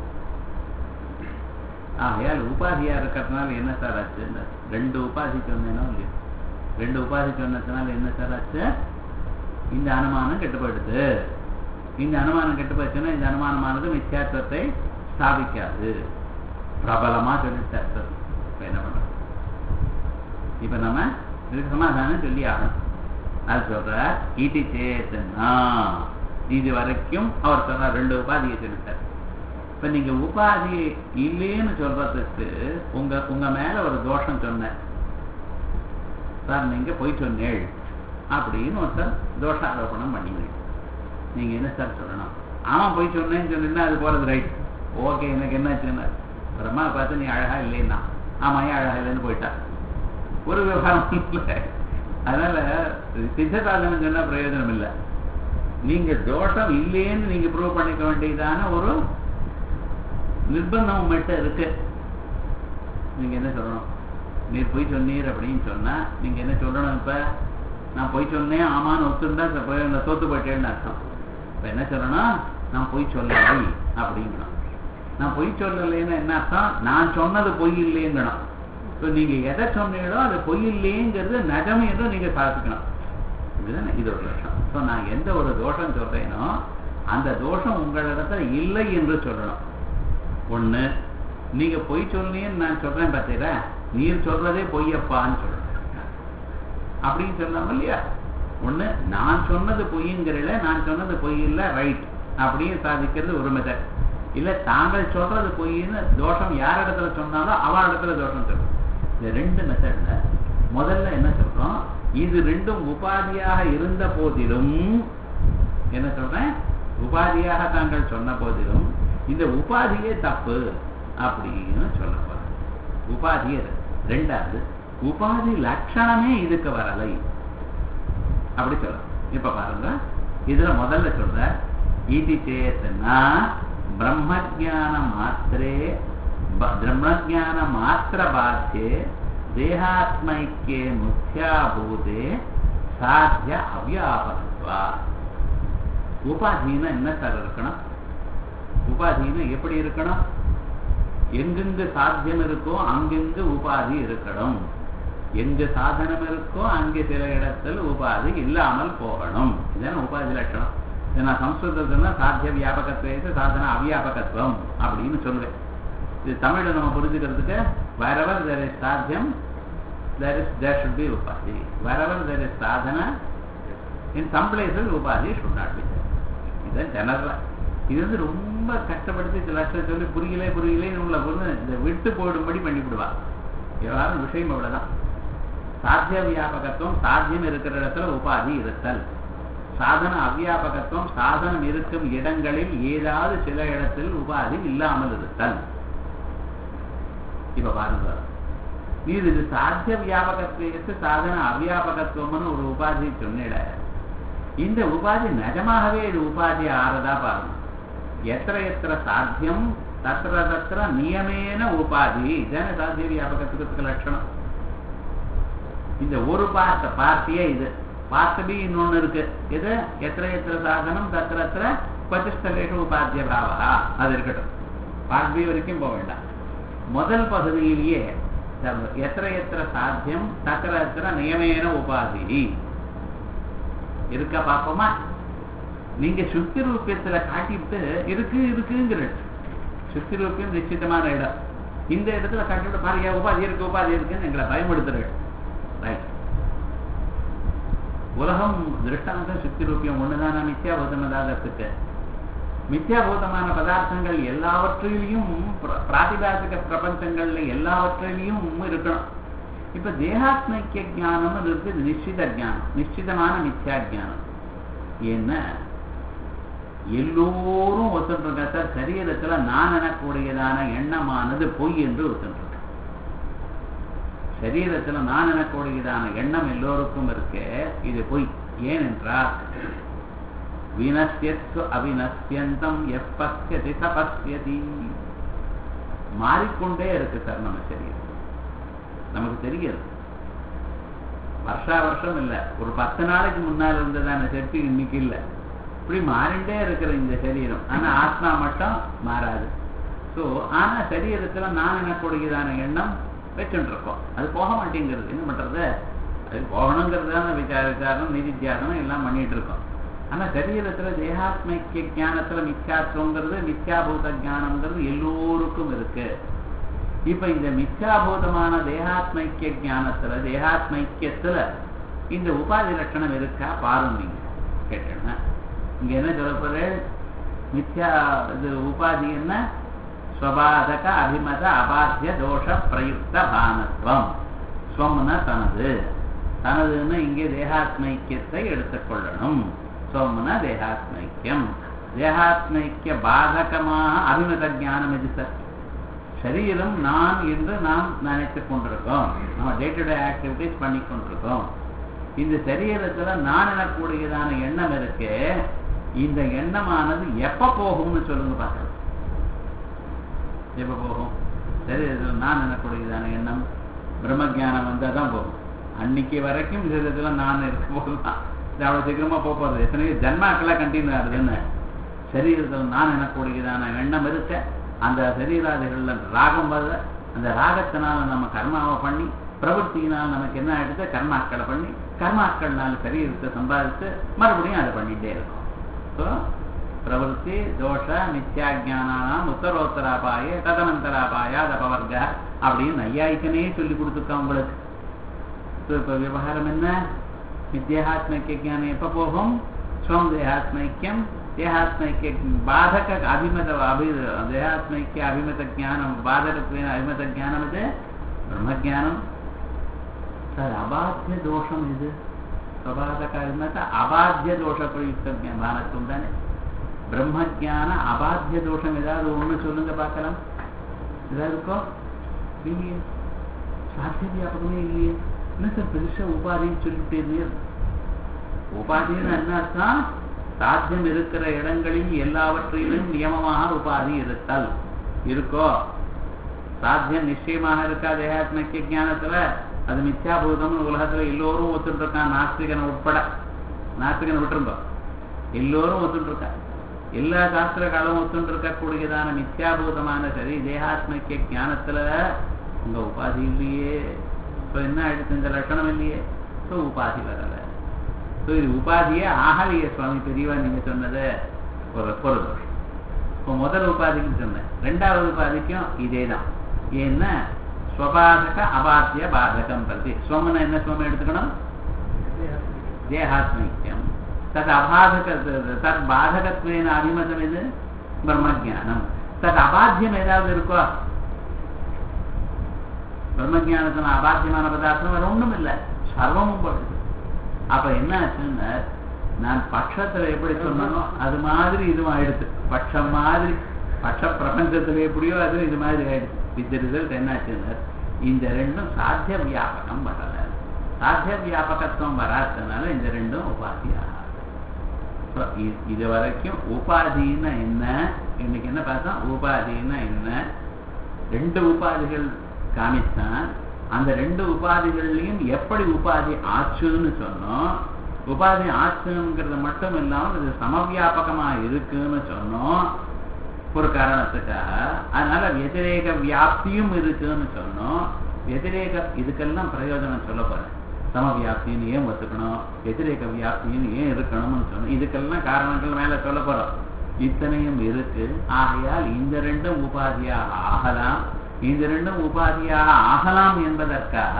ஆகையால் உபாதியா இருக்கிறதுனால என்ன சார் ஆச்சு? ரெண்டு உபாதி சொன்னேனோ இல்லையோ, ரெண்டு உபாதி சொன்னதுனால என்ன சார் ஆச்சு? இந்த அனுமானம் கெட்டு போயிடுது. இந்த அனுமானம் கெட்டு போச்சுன்னா இந்த அனுமானமானது மித்யாத்வத்தை ஸ்தாபிக்காது. பிரபலமா சொல்லிட்டார். இப்ப என்ன பண்றது? இப்ப நம்ம இதுக்கு சமாதானம் சொல்லி ஆகணும். அது சொல்ற இது சேத்தனா இது வரைக்கும் அவர் சொன்னார் ரெண்டு உபாதியை சொல்லிட்டார். இப்ப நீங்க உபாதி இல்லைன்னு சொல்றதுக்கு உங்க மேல ஒரு தோஷம் சொன்ன சார், நீங்க போய் சொன்னேள் அப்படின்னு ஒருத்தர் தோஷாரோபணம் பண்ணிங்க. நீங்க என்ன சார் சொல்லணும்? ஆமா போய் சொன்னேன்னு சொன்னீங்கன்னா அது போறது ரைட், ஓகே. எனக்கு என்ன ஆச்சுன்னா பிரம்மா பார்த்து நீ அழகா இல்லைன்னா ஆமா ஏன் அழகா இல்லைன்னு போயிட்டா ஒரு விவகாரம் இல்லை. அதனால சித்தசாதனம் சொன்னா பிரயோஜனம் இல்லை. நீங்க தோஷம் இல்லைன்னு நீங்க ப்ரூவ் பண்ணிக்க வேண்டியதான ஒரு நிர்பந்தம் உங்கள்கிட்ட இருக்கு. நீங்க என்ன சொல்லணும்? நீர் போய் சொன்னீர் அப்படின்னு சொன்னா நீங்க என்ன சொல்லணும்? இப்ப நான் போய் சொன்னேன் ஆமான்னு ஒத்துருந்தா தோத்து போயிட்டேன்னு அர்த்தம். இப்ப என்ன சொல்லணும்? நான் போய் சொல்லலை அப்படிங்கணும். நான் பொய் சொல்லலைன்னு என்ன அர்த்தம்? நான் சொன்னது பொய் இல்லைங்கணும். இப்போ நீங்க எதை சொன்னீங்களோ அது பொய் இல்லைங்கிறது நஜம் என்று நீங்க பார்த்துக்கணும். இதுதானே இது ஒரு லட்சம். ஸோ நான் எந்த ஒரு தோஷம் சொல்றேனோ அந்த தோஷம் உங்களிடத்துல இல்லை என்று சொல்லணும். ஒண்ணு, நீங்க பொய் சொன்னீன்னு நான் சொல்றேன் பார்த்தீங்களா, நீர் சொல்றதே பொய்யப்பான்னு சொல்லணும் அப்படின்னு சொல்லாம இல்லையா? ஒண்ணு, நான் சொன்னது பொய்ங்கிறல, நான் சொன்னது பொய் இல்லை ரைட் அப்படின்னு சாதிக்கிறது ஒரு மெத்தட். இல்ல தாங்கள் சொல்றது பொய்ன்னு தோஷம் யார் இடத்துல சொன்னாலும் அவள் இடத்துல தோஷம் சொல்லும். இந்த ரெண்டு மெத்தட்ல முதல்ல என்ன சொல்றோம்? இது ரெண்டும் உபாதியாக இருந்த போதிலும் என்ன சொல்றேன்? உபாதியாக தாங்கள் சொன்ன போதிலும் இந்த உபாதியே தப்பு அப்படின்னு சொல்ல போறேன். உபாதியே. ரெண்டாவது, உபாதி லட்சணமே இதுக்கு வரலை அப்படி சொல்ல. இப்ப பாருங்க, இதுல முதல்ல சொல்ற இது சேத்தனா பிரம்மஜான மாத்திரே பிரம்மஜான மாத்திர பாத்தியே தேகாத்மைக்கே முக்கியாபூதே சாத்திய அவ்யாபகத்வா. உபாதினா என்ன சார் இருக்கணும்? உபாதினா எப்படி இருக்கணும்? எங்கெங்கு சாத்தியம் இருக்கோ அங்கெங்கு உபாதி இருக்கணும். எங்கு சாதனம் இருக்கோ அங்கே சில இடத்துல உபாதி இல்லாமல் போகணும். இதுதான் உபாதி லட்சணம். நான் சம்ஸ்கிருதத்துல சாத்திய வியாபகத்துவத்தை சாதன அவ்யாபகத்துவம் அப்படின்னு சொல்லுவேன். இது தமிழ்ல நம்ம புரிஞ்சுக்கிறதுக்கு wherever there is சாத்தியம் there should be upadhi. Wherever there is sadhana, in some places upadhi should not be there. This is general. இது வந்து ரொம்ப கஷ்டப்படுத்தி சில லட்சம் சொல்லி புரியலே உள்ள பொண்ணு இந்த விட்டு போடும்படி பண்ணிவிடுவா. விவகாரம் விஷயம் அவ்வளவுதான். சாத்திய வியாபகத்துவம் சாத்தியம் இருக்கிற இடத்துல உபாதி இருத்தல், சாதன அவ்வியாபகத்துவம் சாதனம் இருக்கும் இடங்களில் ஏதாவது சில இடத்தில் உபாதி இல்லாமல் இருத்தல். இப்ப பாருங்க, இது சாத்திய வியாபகத்துவத்து சாதன அவ்வியாபகத்துவம்னு ஒரு உபாதி சொன்னிட, இந்த உபாதி நிஜமாகவே இது உபாதி ஆறதா பாருங்க. எத்திர எத்திர சாத்தியம் தத்திர தத்திர நியமேன உபாதி, இதான சாத்திய வியாபகத்துவத்துக்கு லட்சணம். இந்த ஒரு பார்ட்டியே இது. பார்ட் பி இன்னொன்னு இருக்கு. இது எத்திர எத்திர சாதனம் தத்திர எத்திர பச்சிஷ்டலேஷ உபாத்திய பாவா, அது இருக்கட்டும். பார்ட் பி வரைக்கும் போக வேண்டாம். முதல் பகுதியிலேயே எத்திர எத்திர சாத்தியம் தத்திர எத்திர நியமேன உபாதி இருக்கா பார்ப்போமா? நீங்க சுத்தி ரூபியத்துல காட்டிவிட்டு இருக்குங்கிற சுத்தி ரூபியம் நிச்சயமான இடம், இந்த இடத்துல காட்டிவிட்டு பாருங்க உபாதி இருக்குன்னு எங்களை பயமுடுத்துறேன். ரைட். உலகம் திருஷ்டாந்தம் சுத்தி ரூபியம் ஒண்ணுதான மித்யாபூதமதாதத்துக்கு. மித்யாபூதமான பதார்த்தங்கள் எல்லாவற்றிலையும் பிராதிபாசிக பிரபஞ்சங்கள்ல எல்லாவற்றிலையும் இருக்கணும். இப்ப தேகாத்மைக்கிய ஜானம் இருக்கு, நிச்சித ஜானம், நிச்சிதமான மித்யா ஜானம். ஏன்னா எல்லோரும் ஒத்துட்டு சரீரத்துல நான் எனக்கூடியதான எண்ணமானது பொய் என்று ஒத்துட்டு. சரீரத்துல நான் எனக்கூடியதான எண்ணம் எல்லோருக்கும் இருக்கு, இது பொய். ஏனென்றால் வினஸ்யத்வ அவினஸ்யந்தம் எப்பஸ்யதி தபஸ்யதி, மாறிக்கொண்டே இருக்கு சார் நம்ம சரீரம். நமக்கு தெரியாது, வருஷா வருஷம் இல்லை, ஒரு 10 நாளைக்கு முன்னால் இருந்ததான செட்டு இன்னைக்கு இல்லை. இப்படி மாறிண்டே இருக்கிற இந்த சரீரம். ஆனா ஆத்மா மட்டும் மாறாது. ஸோ ஆனா சரீரத்துல நான் எனக்கூடியதான எண்ணம் வச்சுட்டு இருக்கோம், அது போக மாட்டேங்கிறது. என்ன பண்றது? அது போகணுங்கிறதுதான விசாரம் நிதித்தியாசனம் எல்லாம் பண்ணிட்டு இருக்கோம். ஆனா சரீரத்துல தேகாத்மைக்கிய ஜானத்துல மித்யாத்வங்கிறது மித்யாபூத ஜானம்ங்கிறது எல்லோருக்கும் இருக்கு. இப்ப இந்த மித்யாபூதமான தேகாத்மைக்கிய ஜானத்துல தேகாத்மைக்கியத்துல இந்த உபாதி லட்சணம் இருக்கா பாருங்க. நீங்க கேட்டேன்னா இங்க என்ன சொல்லப்படுற மித்யா இது உபாதி என்ன? ஸ்வபாதக அபிமத அபாத்திய தோஷ பிரயுக்த பானத்வம். ஸ்வம்னா தனது, தனதுன்னு இங்கே தேகாத்மைக்கியத்தை எடுத்துக்கொள்ளணும். ஸ்வம்னா தேகாத்மைக்கியம். தேகாத்மைக்கிய பாதகமாக அபிமத ஜானம் எது சார்? சரீரம் நான் என்று நாம் நினைத்துக் கொண்டிருக்கோம், நம்ம டே டு டே ஆக்டிவிட்டிஸ் பண்ணி கொண்டிருக்கோம். இந்த சரீரத்துல நான் எனக்கூடியதான எண்ணம் இருக்கு. இந்த எண்ணமானது எப்ப போகும்னு சொல்லுங்க பார்க்கலாம். எப்ப போகும்? சரீரத்துல நான் எனக்கூடியதான எண்ணம் பிரம்மஜானம் வந்தால் தான் போகும். அன்னைக்கு வரைக்கும் சரீரத்துல நான் இருக்க போதுதான், அவ்வளவு சீக்கிரமா போறது. எத்தனையோ ஜன்மாக்கெல்லாம் கண்டினியூ ஆகுதுன்னு சரீரத்துல நான் எனக்கூடியதான எண்ணம் இருக்க, அந்த சரீராதிகள்ல ராகம் வருது. அந்த ராகத்தினால நம்ம கர்மாவை பண்ணி, பிரவൃத்தியினால் நமக்கு என்ன ஆயிடுது? கர்மாக்களை பண்ணி, கர்மாக்கள்னால சரீரத்தை சம்பாதித்து மறுபடியும் அதை பண்ணிட்டே இருக்கும். ஸோ பிரவೃத்தி தோஷ மித்யாஜானாம் உத்தரோத்தராபாய ததனந்தராபாயா தபவர்க அப்படின்னு நையாயிக்கனே சொல்லி கொடுத்துருக்கோம் உங்களுக்கு. ஸோ இப்போ விவகாரம் என்ன? மித்யாத்மைக்கிய ஜானம் எப்போ போகும்? ஸ்வம் தேகாத்மைக்கியம். தேகாத்மைக்கிய பாதக அபிமத தேகாத்மைக்கிய அபிமத ஜானம் பாதகத்வேன அபிமத ஜானம் இது பிரம்மஜானம். சார் அபாத்திய தோஷம் இது ஸ்வபாதக அபிமத அபாத்திய தோஷ பிரயுக்த பானத்துவம் தானே. பிரம்மஜான அபாத்திய தோஷம் ஏதாவது ஒண்ணு சொல்லுங்க பார்க்கலாம். ஏதாவது இருக்கோ? இல்லையே. சாத்திய வியாபகமே இல்லையே. என்ன சார் பெருசா உபாதின்னு சொல்லிட்டே இல்லையே. உபாதின்னு என்ன அர்த்தம்? சாத்தியம் இருக்கிற இடங்களில் எல்லாவற்றிலும் நியமமாக உபாதி இருத்தல் இருக்கோ. சாத்தியம் நிச்சயமாக இருக்கா தேகாத்மைக்கிய ஜானத்துல? அது மித்யாபூதம்னு உலகத்துல எல்லோரும் ஒத்துட்டு இருக்கான், நாஸ்திகனை உட்பட. நாஸ்திகனை விட்டுருந்தோம், எல்லோரும் ஒத்துட்டு இருக்கா. எல்லா சாஸ்திர காலம் ஒத்துட்டு இருக்கக்கூடியதான மித்யாபூதமான சரி தேகாத்மைக்கிய ஜானத்துல உங்க உபாதி இல்லையே. இப்போ என்ன ஆயிடுச்சு? இந்த லட்சணம் இல்லையே. ஸோ உபாதி வரல. ஸோ இது உபாதியே ஆகலையே சுவாமி பெரியவா நீங்க சொன்னது ஒரு தோஷம். இப்போ முதல் உபாதிக்கு சொன்னேன், ரெண்டாவது உபாதிக்கும் இதே தான். ஏன்னா ஸ்வபாதக அபாத்திய பாதகம் பிரதி. ஸ்வம்னா என்ன ஸ்வம் எடுத்துக்கணும்? தேகாத்மைக்கியம். தத் அபாதக தத் பாதகத்வேன அபிமதம் இது பிரம்மஜானம். தத் அபாத்தியம் ஏதாவது இருக்கோ? பிரம்மஜானத்துல அபாத்தியமான பதார்த்தம் வேற ஒண்ணும் இல்லை, சர்வமும் படுது. அப்ப என்ன ஆச்சுன்னா, நான் பட்சத்துல எப்படி சொன்னனோ அது மாதிரி இதுவும் ஆயிடுச்சு. பட்சம் மாதிரி பட்ச பிரபஞ்சத்துல எப்படியோ அது இது மாதிரி ஆயிடுச்சு. வித் ரிசல்ட் என்ன ஆச்சுன்னா, இந்த ரெண்டும் சாத்திய வியாபகம் வரல. சாத்திய வியாபகத்துவம் வராதனால இந்த ரெண்டும் உபாதி ஆகாது. இது வரைக்கும் உபாதின்னா என்ன, இன்னைக்கு என்ன பார்த்தோம்? உபாதின்னா என்ன, ரெண்டு உபாதிகள் காமித்தான். அந்த ரெண்டு உபாதிகள்லையும் எப்படி உபாதி ஆச்சுன்னு சொன்னோம். உபாதி ஆச்சுங்கிறது மட்டும் இல்லாமல் இது சமவியாபகமா இருக்குன்னு சொன்னோம் ஒரு காரணத்துக்காக. அதனால வத்திரேக வியாப்தியும் இருக்குன்னு சொன்னோம். வத்திரேக இதுக்கெல்லாம் பிரயோஜனம் சொல்ல போறேன். சமவியாப்தின்னு ஏன் ஒத்துக்கணும், வத்திரேக வியாப்தின்னு ஏன் இருக்கணும்னு சொன்னோம். இதுக்கெல்லாம் காரணங்கள் மேல சொல்ல போறோம். இத்தனையும் இருக்கு. ஆகையால் இந்த ரெண்டும் உபாதியாக ஆகலாம். இந்த ரெண்டும் உபாதியாக ஆகலாம் என்பதற்காக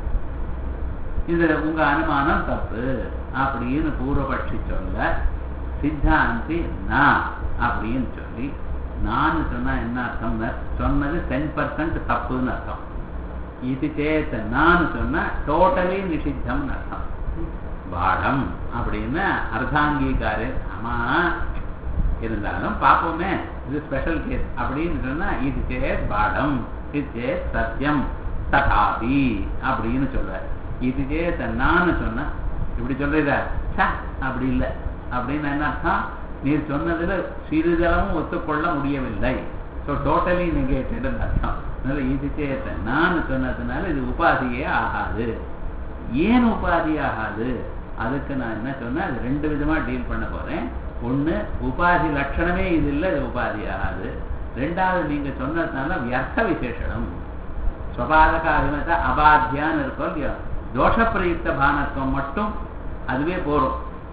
இது உங்க அனுமானம் தப்பு அப்படின்னு பூர்வபட்சி சொல்ல, சித்தாந்தி நான் அப்படின்னு சொல்லி, நான் சொன்னா என்ன அர்த்தம்? சொன்னது 10% தப்புன்னு அர்த்தம். இது சேத்த நான் சொன்னா டோட்டலி நிஷித்தம்னு அர்த்தம். பாடம் அப்படின்னு அர்த்தாங்கீகாரு. ஆமா, இருந்தாலும் பார்ப்போமே, இது ஸ்பெஷல் கேஸ் அப்படின்னு சொன்னா இது சேத் பாடம், இது சேத் சத்தியம் ததாபி அப்படின்னு சொல்றாரு. இது சேத் நான் சொன்னா இப்படி சொல்றதா அப்படி இல்லை அப்படின்னு என்ன அர்த்தம்? நீர் சொன்னதுல சிறிதளவும் ஒத்துக்கொள்ள முடியவில்லை. ஸோ டோட்டலி நெகேட்டட் அர்த்தம். அதனால இது சேத்த நான் சொன்னதுனால இது உபாதியே ஆகாது. ஏன் உபாதி ஆகாது? அதுக்கு நான் என்ன சொன்னேன், அது ரெண்டு விதமா டீல் பண்ண போறேன். ஒண்ணு, உபாதி லட்சணமே இது இல்லை, இது உபாதி ஆகாது. ரெண்டாவது, நீங்க சொன்னதுனால வியர்த்த விசேஷனம் ஸ்வபாதக அபிமத அபாத்தியான்னு இருக்கோம் இல்லையோ, தோஷ பிரயுக்த பானத்துவம் மட்டும் அதுவே போறோம்.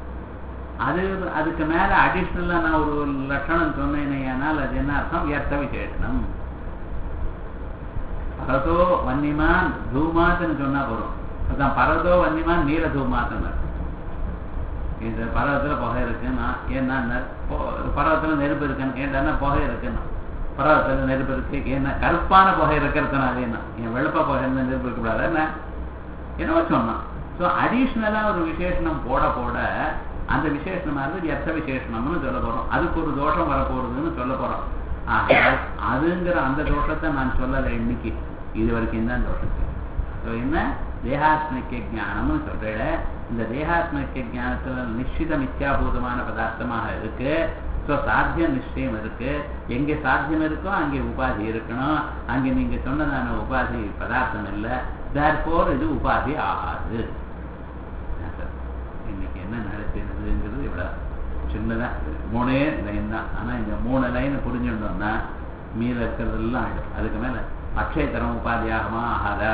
அதுக்கு மேல அடிஷ்னலா நான் ஒரு லட்சணம் சொன்னேனால் அது என்ன அர்த்தம்? வியர்த்த விசேஷனம். பரதோ வன்னிமான் தூமாத்துன்னு சொன்னா போறோம். அதான் பரதோ வன்னிமான் நீல தூமாத்துன்னு. இந்த பர்வத்துல புகை இருக்குன்னா ஏன்னா, பர்வத்துல நெருப்பு இருக்குன்னு கேட்டான்னா புகை இருக்குன்னா, பர்வத்துல நெருப்பு இருக்கு ஏன்னா கருப்பான புகை இருக்கிறதுனால என்ன, என் வெளுப்ப புகை இருந்தா நெருப்பு இருக்கக்கூடாது என்ன என்னவோ சொன்னான். ஸோ அடிஷ்னலா ஒரு விசேஷனம் போட போட அந்த விசேஷனமா இருந்து எர்த்த விசேஷனம்னு சொல்ல போறோம். அதுக்கு ஒரு தோஷம் வரப்போறதுன்னு சொல்ல போறோம். அதுங்கிற அந்த தோஷத்தை நான் சொல்லலை இன்னைக்கு, இது வரைக்கும் தான் தோஷத்தை. ஸோ என்ன, தேகாத்மிக ஜானம்னு சொல்றேன். இந்த தேகாத்மிக ஜானத்துல நிச்சித மித்யாபூதமான பதார்த்தமாக இருக்கு. ஸோ சாத்திய நிச்சயம் இருக்கு. எங்கே சாத்தியம் இருக்கோ அங்கே உபாதி இருக்கணும். அங்கே நீங்க சொன்னதான உபாதி பதார்த்தம் இல்லை. தேர்ஃபோர் இது உபாதி ஆகாது. இன்னைக்கு என்ன நடத்துறதுங்கிறது இவ்வளவு சின்னதா 3 லைன் தான். ஆனா இந்த 3 லைனை புரிஞ்சுட்டோம்னா மீத இருக்கிறதெல்லாம் ஆயிடும். அதுக்கு மேல அக்ஷயத்தரம் உபாதி ஆகுமா ஆகாதா,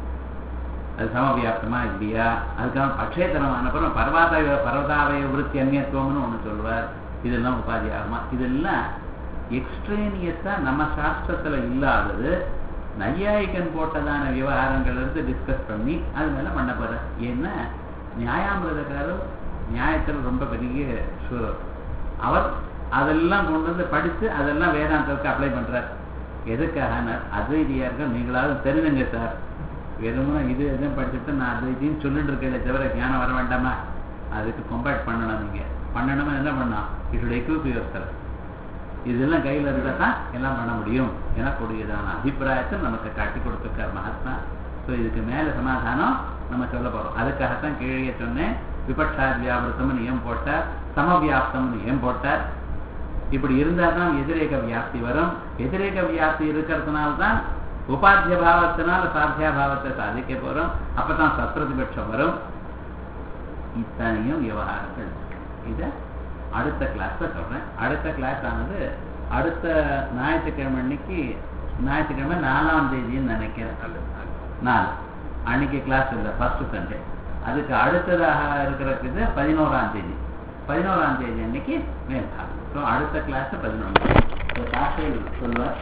அது சமவியாப்தமா இல்லையா, அதுக்கான அக்ஷயத்தரம் ஆனப்புறம் பர்வதாவய விருத்தி அந்நியத்துவம்னு ஒண்ணு சொல்லுவார். இதெல்லாம் உபாதி ஆகுமா? இதெல்லாம் எக்ஸ்ட்ரேனியஸா நம்ம சாஸ்திரத்துல இல்லாதது, நையாயிகன் போட்டதான விவகாரங்கள் இருந்து டிஸ்கஸ் பண்ணி அது மேல பண்ண போற. ஏன்னா நியாயாமிரதக்காரர் நியாயத்தில் ரொம்ப பெரிய அவர் அதெல்லாம் கொண்டு வந்து படிச்சு அதெல்லாம் வேதாந்தத்துக்கு அப்ளை பண்றார். எதுக்காக? அத்வைதியார்கள் நீங்களாவது தெரிஞ்சுங்க சார், வெறுமனா இது எதுவும் படிச்சுட்டு நான் அத்வைத்தின்னு சொல்லிட்டு இருக்கேன் தவிர ஞானம் வர வேண்டாமா? அதுக்கு கம்பேர்ட் பண்ணணும். நீங்க பண்ணணுமா என்ன பண்ணா, இதோட எக்யூப் யுவர். இதெல்லாம் கையில் இருந்தால் தான் எல்லாம் பண்ண முடியும் எனக்கூடியதான அபிப்பிராயத்தை நமக்கு காட்டி கொடுத்துருக்கார் மகாத்மா. ஸோ இதுக்கு மேலே சமாதானம் நம்ம சொல்ல போகிறோம். அதுக்காகத்தான் கீழே சொன்னேன், விபட்சாத் வியாபிரத்தம்னு ஏன் போட்டார், சமவியாப்தம்னு ஏன் போட்டார். இப்படி இருந்தால் தான் எதிரேக வியாப்தி வரும். எதிரேக வியாப்தி இருக்கிறதுனால்தான் உபாத்திய பாவத்தினால சாத்தியா பாவத்தை சாதிக்க போகிறோம். அப்போ தான் சத்ரதிபட்சம் வரும். இத்தனையும் விவகாரங்கள் இதை அடுத்த கிளாஸ்ல சொல்றேன். அடுத்த கிளாஸ் ஆனது அடுத்த ஞாயிற்றுக்கிழமை அன்னைக்கு, ஞாயிற்றுக்கிழமை 4ஆம் தேதின்னு நினைக்கிறேன். 4 அன்னைக்கு கிளாஸ் இல்லை, ஃபர்ஸ்ட் சண்டே. அதுக்கு அடுத்ததாக இருக்கிறது 11ஆம் தேதி. 11ஆம் தேதி அன்னைக்கு மேல்பாகம். ஸோ அடுத்த கிளாஸ் 11 சொல்லுவார்.